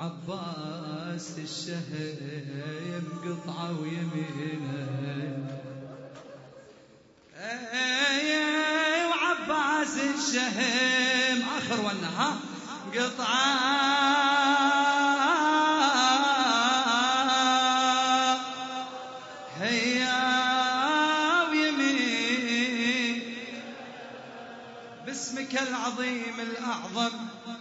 وعباس الشهيم قطعة ويمينه وعباس الشهيم آخر والنها قطعة هي ويمين باسمك العظيم الأعظم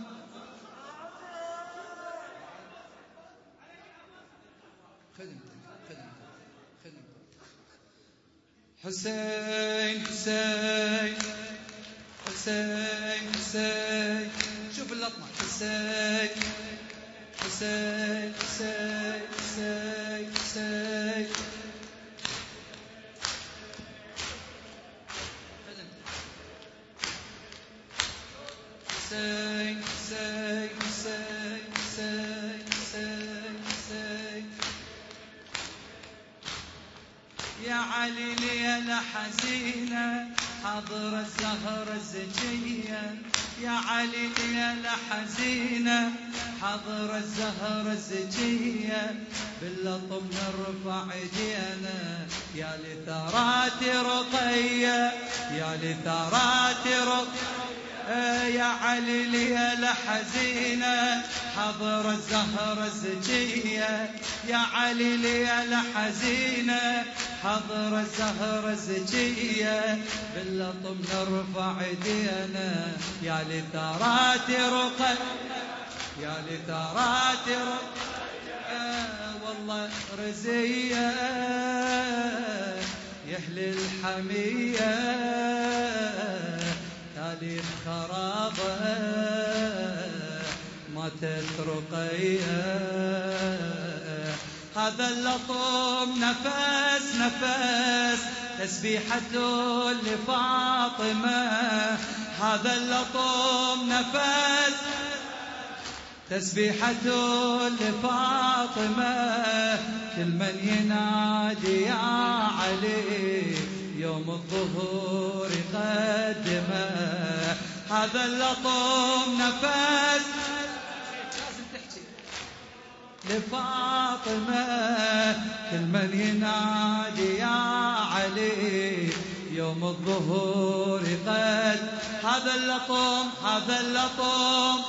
حسين حسين حسين حسين شوف اللطمة حسين حسين حسين حسين حسين حسين حسين حسين حسين حسين حسين يا علي ليلة حزينة حضر الزهرة الزكية يا علي ليلة حزينة حضر الزهرة الزكية باللطم نرفع ايدينا يا لثارات رقية يا لثارات رقية يا علي ليلة حزينة حضر الزهرة الزكية يا علي ليلة حزينة حضر الزهرة الزكية باللطم نرفع ايدينا يا لثارات رقية يا لثارات رقية والله رزية يهل الحمية تاريخ خرابة ماتت رقية هذا اللطم نفس نفس تسبيحة لفاطمة هذا اللطم نفس تسبيحة لفاطمة كل من ينادي يا علي يوم الظهور يقدمه هذا اللطم نفس لازم تحكي لفاطمة كل من ينادي يا علي يوم الظهور يقد هذا اللطم هذا اللطم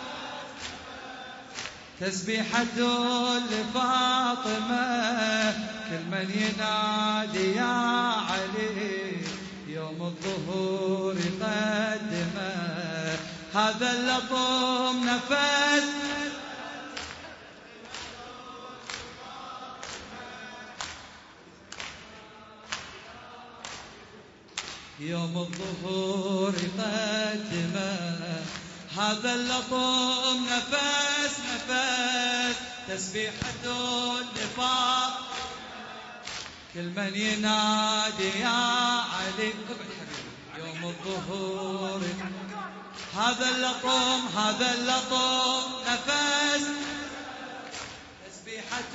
تسبيحة لفاطمة كل من ينادي يا علي يوم الظهور يقدمه هذا اللطم نفس يوم الظهور يقدمه هذا اللطم نفس نفس تسبيحة لفاطمة كل من ينادي يا علي يوم الظهور هذا اللطم هذا اللطم نفس تسبيحة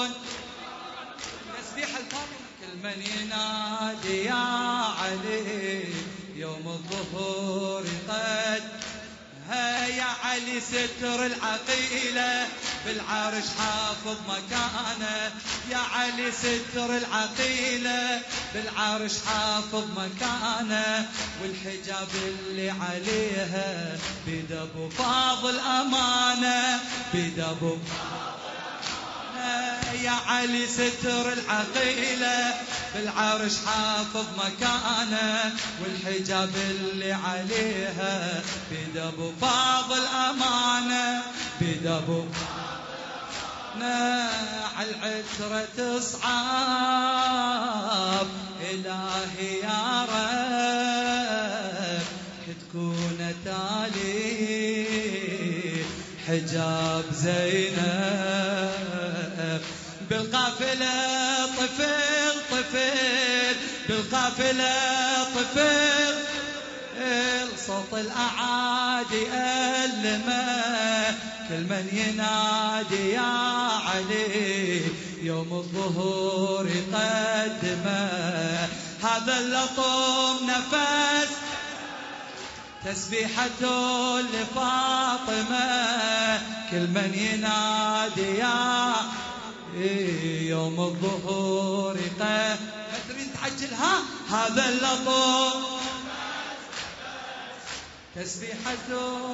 تسبيح الفاطمة كل من ينادي يا علي يوم الظهور قد يا علي ستر العقيلة بالعرش حافظ مكانه يا علي ستر العقيلة بالعرش حافظ مكانه والحجاب اللي عليها بيد ابو فاضل امانه بيد ابو يا علي ستر العقيلة بالعرش حافظ مكانه والحجاب اللي عليها بيد ابو فاضل امانه بيد ابو عالعترة تصعب الهي يا رب تكون تالي حجاب زينب بالقافلة طفل طفل بالقافلة طفل صوت الأعادي ألمه كل من ينادي يا علي يوم الظهور يقدمه هذا اللطم نفس تسبيحة لفاطمة كل من ينادي يا يوم الظهور ما تريد تعجلها هذا اللطم تسبيحة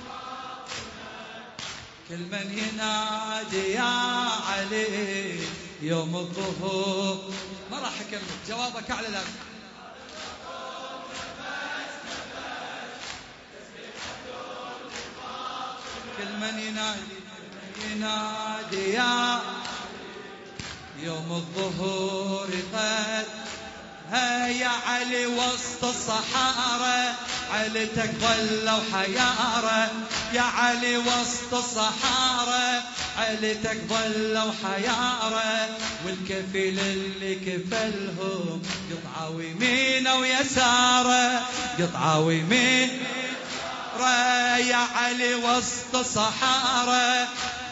كل من ينادي يا علي يوم الظهور. ما راح اكمل جوابك على الأرض. كل من ينادي يا يوم الظهور قد يا علي وسط الصحارى علتك ظلوا حيارى يا علي وسط الصحارى علتك ظلوا حيارى والكفيل اللي كفلهم قطعوا يمينه ويساره قطعوا يمين يا علي وسط الصحارى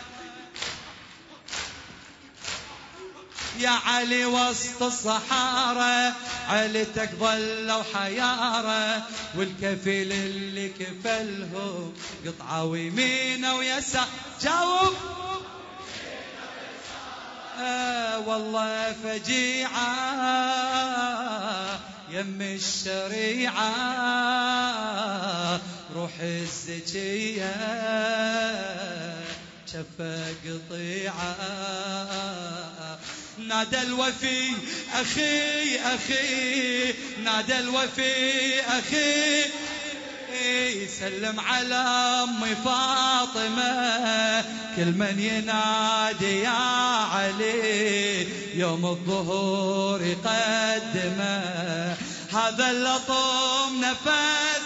يا علي وسط الصحارى علتك ظلوا حيارى والكفيل اللي كفلهم قطعوا يمينه ويسار. جاوب. والله فجيعة يم الشريعة روح الزكية شفة قطيعة نادى الوفي أخي أخي نادى الوفي أخي سلم على أمي فاطمة كل من ينادي يا علي يوم الظهور يقدمه هذا اللطم نفس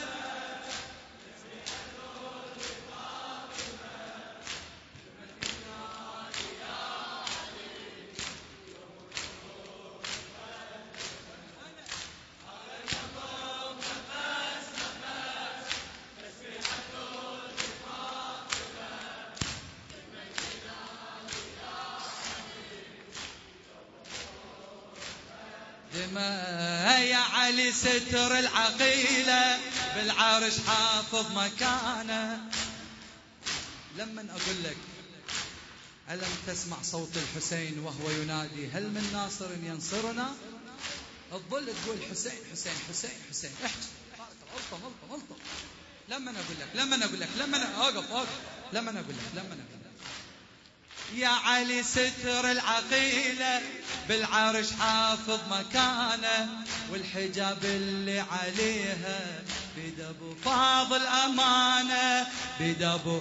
يا علي ستر العقيلة بالعرش حافظ مكانه. لمن أقول لك ألم تسمع صوت الحسين وهو ينادي هل من ناصر ينصرنا تظل تقول حسين حسين حسين حسين احكي غلطة لمن أقول لك لمن أوقف لمن أقول لك يا علي ستر العقيلة بالعرش حافظ مكانه والحجاب اللي عليها بيد ابو فاضل امانه بيد ابو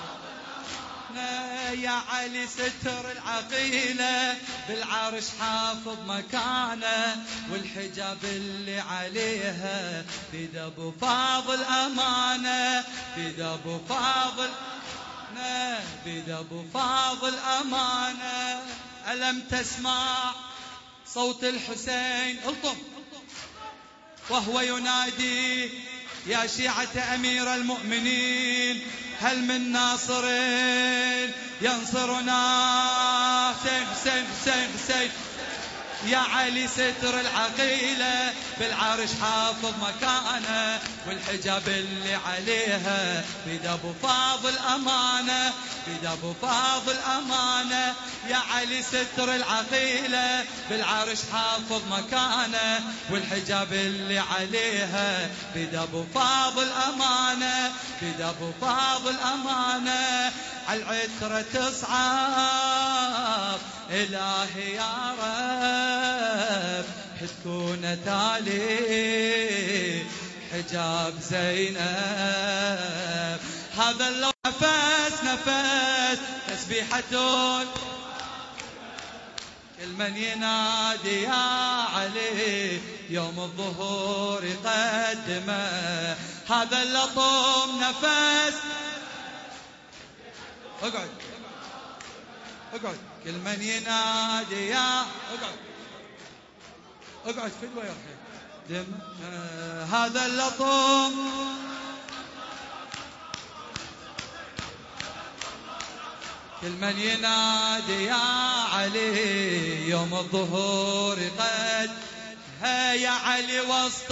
يا علي ستر العقيلة بالعرش حافظ مكانه والحجاب اللي عليها بيد ابو فاضل امانه بيد ابو فاضل بيد ابو فاضل امانه. ألم تسمع صوت الحسين الطم وهو ينادي يا شيعة أمير المؤمنين هل من ناصر ينصرنا حسين حسين حسين حسين يا علي ستر العقيلة بالعرش حافظ مكانه والحجاب اللي عليها بيد ابو فاضل امانه بيد ابو فاضل امانه. يا علي ستر العقيلة بالعرش حافظ مكانه والحجاب اللي عليها بيد ابو فاضل امانه بيد ابو فاضل امانه. عالعترة تصعب إلهي يا رب حتكون تالي حجاب زينب هذا اللو نفس تسبيحة كل من ينادي يا علي يوم الظهور يقدمه هذا اللطم نفس. اقعد كل من ينادي يا اقعد في الوير هذا اللطم كل من ينادي يا علي يوم الظهور قد يا علي وسط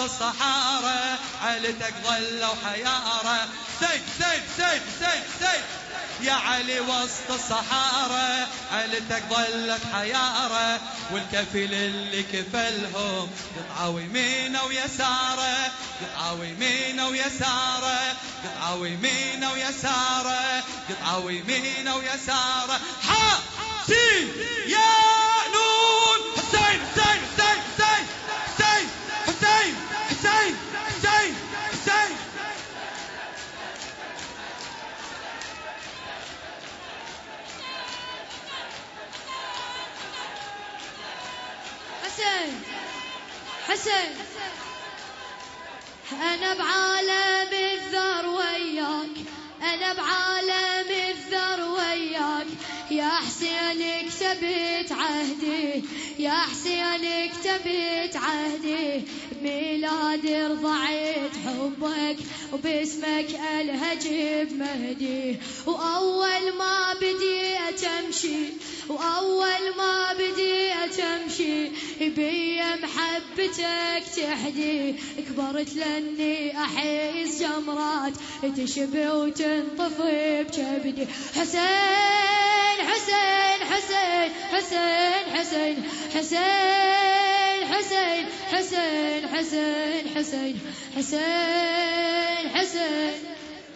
الصحارى علتك ظلوا حيارى سيف سيف سيف سيف سيف يا علي وسط الصحارى عيلتك ظلت حيارى والكفيل اللي كفلهم قطعوا يمينه ويساره قطعوا يمينه ويساره قطعوا يمينه ويساره قطعوا يمينه ويساره حسين يا نون حسين حسين حسين حسين حسين حسين حسين حسين حسين حسين أنا بعالم الذر وياك أنا بعالم الذر وياك يا حسين كتبت عهدي يا حسين كتبت عهدي بميلادي رضعت حبك وباسمك ألهج بمهدي وأول ما بديت أمشي وأول ما بديت أمشي بي محبتك تحدي كبرت لأني أحيز جمرات تشبه وتنطفي بكبدي حسين حسين حسين حسين حسين حسين حسين حسين حسين حسين حسين حسين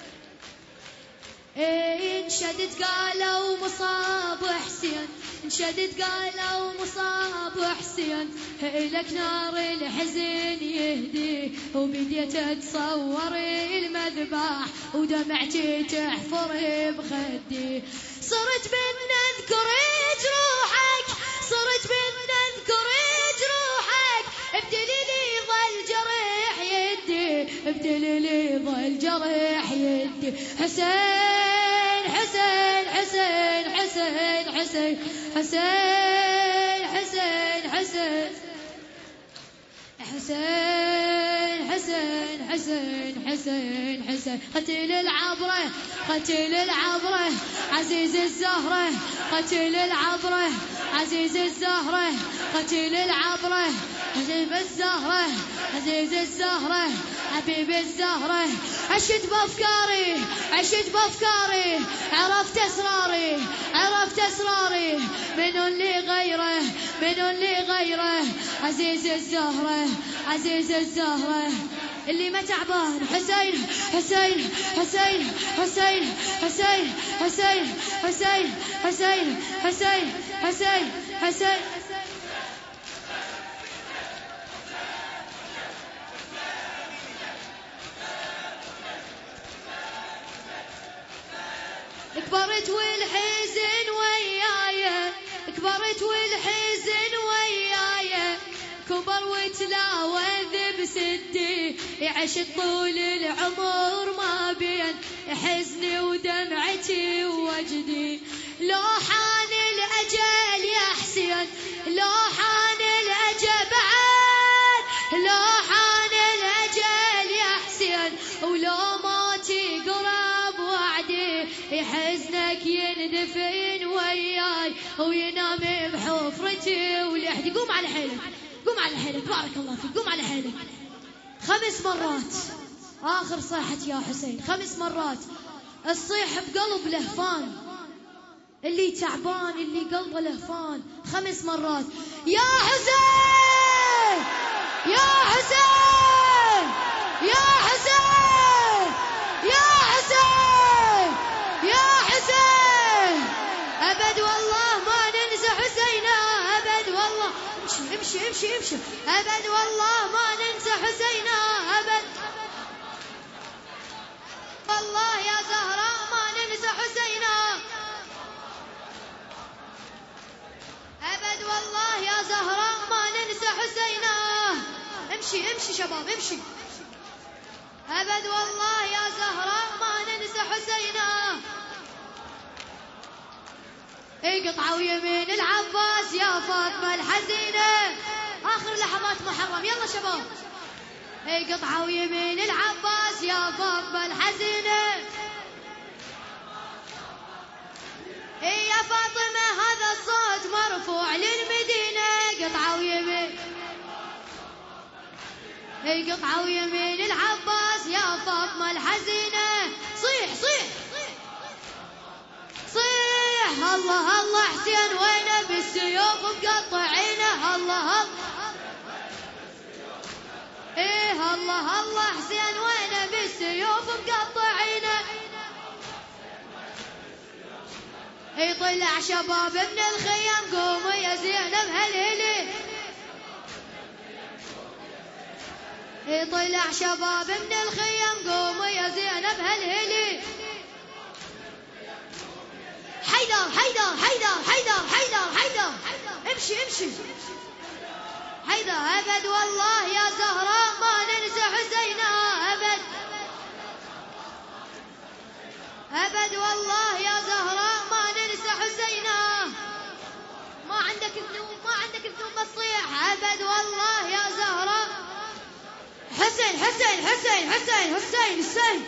انشدت قالوا مصاب حسين انشدت قالوا مصاب حسين إلك نار الحزن يهدي وبديت اتصور المذبح ودمعتي تحفر بخدي صرت من اذكر جروحك صرت من اذكر جروحك ابتلي لي ظل جرح يدي ابتلي لي ظل جرح يدي حسين حسين حسين حسين حسين حسين حسين حسين حسين حسين حسين حسين حسين قتل العبرة قتل العبرة عزيز الزهرة قتل العبرة عزيز الزهرة قتل العبرة حبيب الزهرة عزيز الزهرة حبيب الزهرة عشت بأفكاري عشت بأفكاري عرفت أسراري عرفت أسراري من اللي غيره من اللي غيره عزيز الزهرة عزيز الزهرة اللي ما تعبان حسين حسين حسين حسين حسين حسين حسين حسين حسين حسين حسين كبرت والحزن وياي كبرت والحزن وياي كبر وتلاوذ بسدي عشت طول العمر ما بين حزني ودمعتي ووجدي لو حان الأجل يا حسين لو حان الأجل بعد لو حان الأجل يا حسين ولو ما تقرب وعدي حزنك يندفن وياي وينام بحفرتي ولحدي قوم على حيلك قوم على حيلك بارك الله فيك قوم على حيلك 5 مرات آخر صيحة يا حسين 5 مرات الصيح بقلب لهفان اللي تعبان اللي قلبه لهفان 5 مرات يا حسين يا حسين يا حسين يا حسين يا حسين أبد والله ما ننسى حسينا أبد والله امشي امشي امشي أبد والله ما ننسى حسينا أبد والله يا زهراء ما ننسى حسينا أبد والله يا زهراء ما ننسى حسينا امشي امشي شباب امشي أبد والله يا زهراء ما ننسى حسينا اقطعوا يمين العباس يا فاطمة الحزينة آخر لحظات محرم يلا شباب اقطعوا يمين العباس يا فاطمة الحزينة يا فاطمة هذا الصوت مرفوع للمدينة قطعوا يمين قطعوا يمين العباس يا فاطمة الحزينة صيح صيح الله الله حسين وينه بالسيوف مقطعينه الله الله ايه الله الله حسين وينه بالسيوف مقطعينه يطلع شباب من الخيام قوموا يا زينب هليلي يطلع شباب من الخيام قوموا يا زينب هليلي حيدر حيدر حيدر حيدر حيدر حيدر امشي امشي حيدر أبد والله يا زهراء ما ننسى حسينا أبد أبد والله يا زهراء ما ننسى حسينا ما عندك ذنوب ما عندك ذنوب ما تصيح أبد والله يا زهراء حسين حسين حسين حسين حسين حسين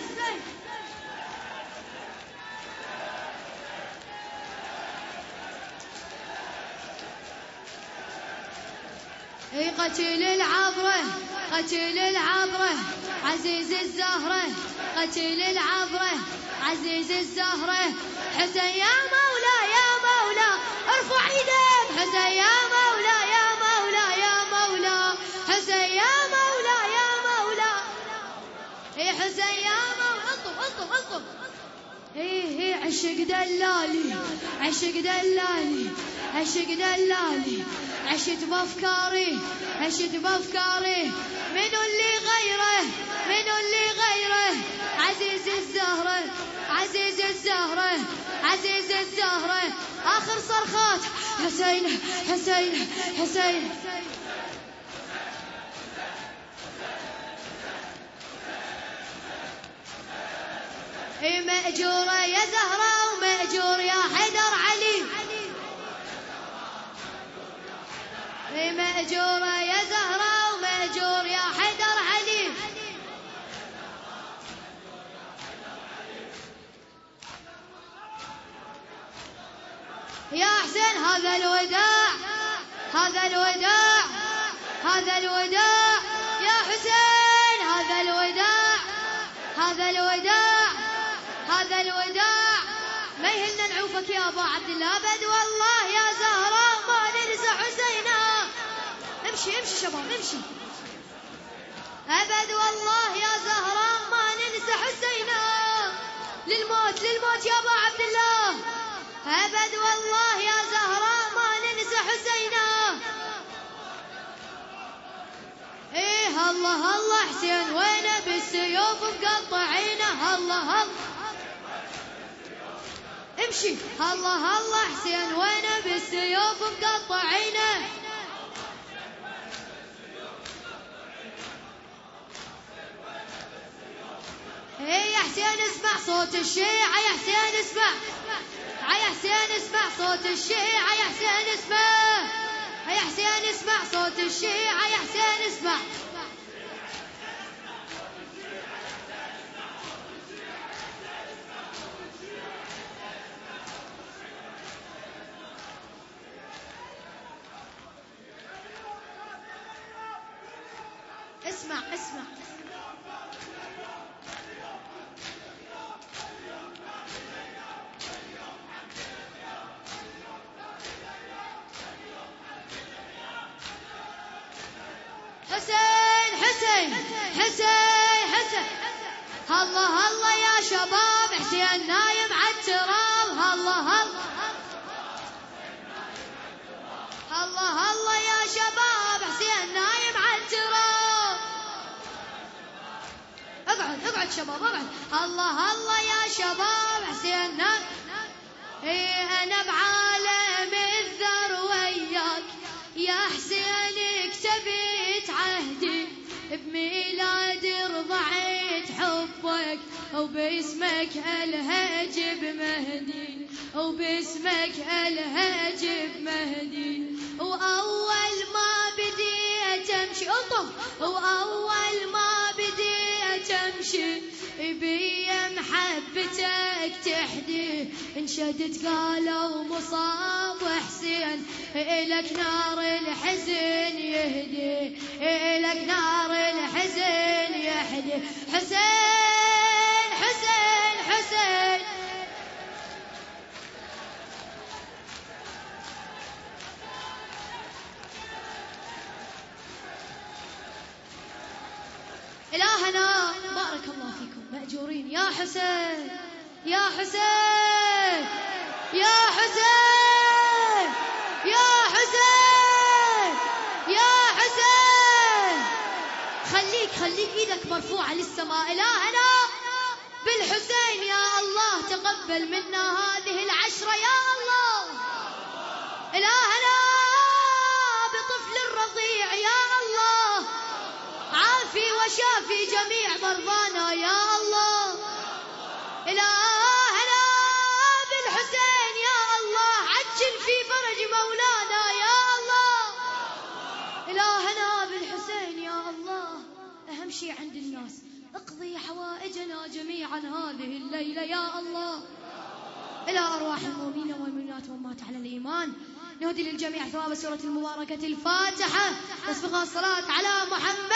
قتل العبرة قتل العبرة عزيز الزهرة قتل العبرة عزيز الزهرة حسين يا مولا يا مولا ارفع ايدك حسين يا مولا يا مولا يا مولا حسين يا مولا يا مولا اي حسين يا مولا اطب اطب اطب ايه عشق دلالي عشق دلالي عشق دلالي عشت بافكاري عشت بافكاري منو اللي غيره منو اللي غيره عزيز الزهرة عزيز الزهرة عزيز الزهرة آخر صرخات حسين حسين حسين مأجورة يا زهرة ومأجور يا حيدر علي مأجورة يا زهرة ومأجور يا حيدر علي يا حسين هذا الوداع هذا الوداع هذا الوداع يا حسين هذا الوداع هذا الوداع هذا الوداع ما يهلنا نعوفك يا ابو عبد الله ابد والله يا زهراء ما ننسى حسينا امشي امشي شباب امشي ابد والله يا زهراء ما ننسى حسينا للموت للموت يا ابو عبد الله ابد والله يا زهراء ما ننسى حسينا ايه الله الله حسين وينه بالسيوف مقطعينه الله الله امشي الله الله حسين وينه بالسيوف مقطعينه ايه يا حسين اسمع صوت الشيعة يا حسين اسمع يا حسين اسمع صوت الشيعة يا حسين اسمع يا حسين اسمع صوت الشيعة يا حسين اسمع اسمع اسمع حسين حسين حسين حسين الله الله يا شباب حسين نايم عالتراب الله الله الله الله يا شباب حسين نايم عالتراب اقعد اقعد شباب اقعد الله الله يا شباب حسين نايم ايه انا بعالم الذر وياك يا حسين كتبت عهدي بميلادي رضعت حبك وباسمك الهج بمهدي وباسمك الهج بمهدي واول ما بديت امشي اطم واول ما بديت امشي بي محبتك تحدي انشدت قالوا مصاب حسين إلك نار الحزن يهدي إلك نار الحزن يهدي حسين حسين حسين إلهنا بارك الله فيكم مأجورين. يا حسين يا حسين يا حسين يا حسين يا حسين، خليك ايدك مرفوعة للسماء. إلهنا بالحسين يا الله تقبل منا هذه العشرة يا الله. إلهنا بطفل الرضيع يا الله عافي وشافي جميع مرضانا يا الله. إلهنا بالحسين يا الله عجل في فرج مولانا يا الله. إلهنا بالحسين يا الله أهم شيء عند الناس اقضي حوائجنا جميعا هذه الليلة يا الله. إلى أرواح المؤمنين والمؤمنات ومات على الإيمان نهدي للجميع ثواب سورة المباركة الفاتحة، تسبقها الصلاة على محمد.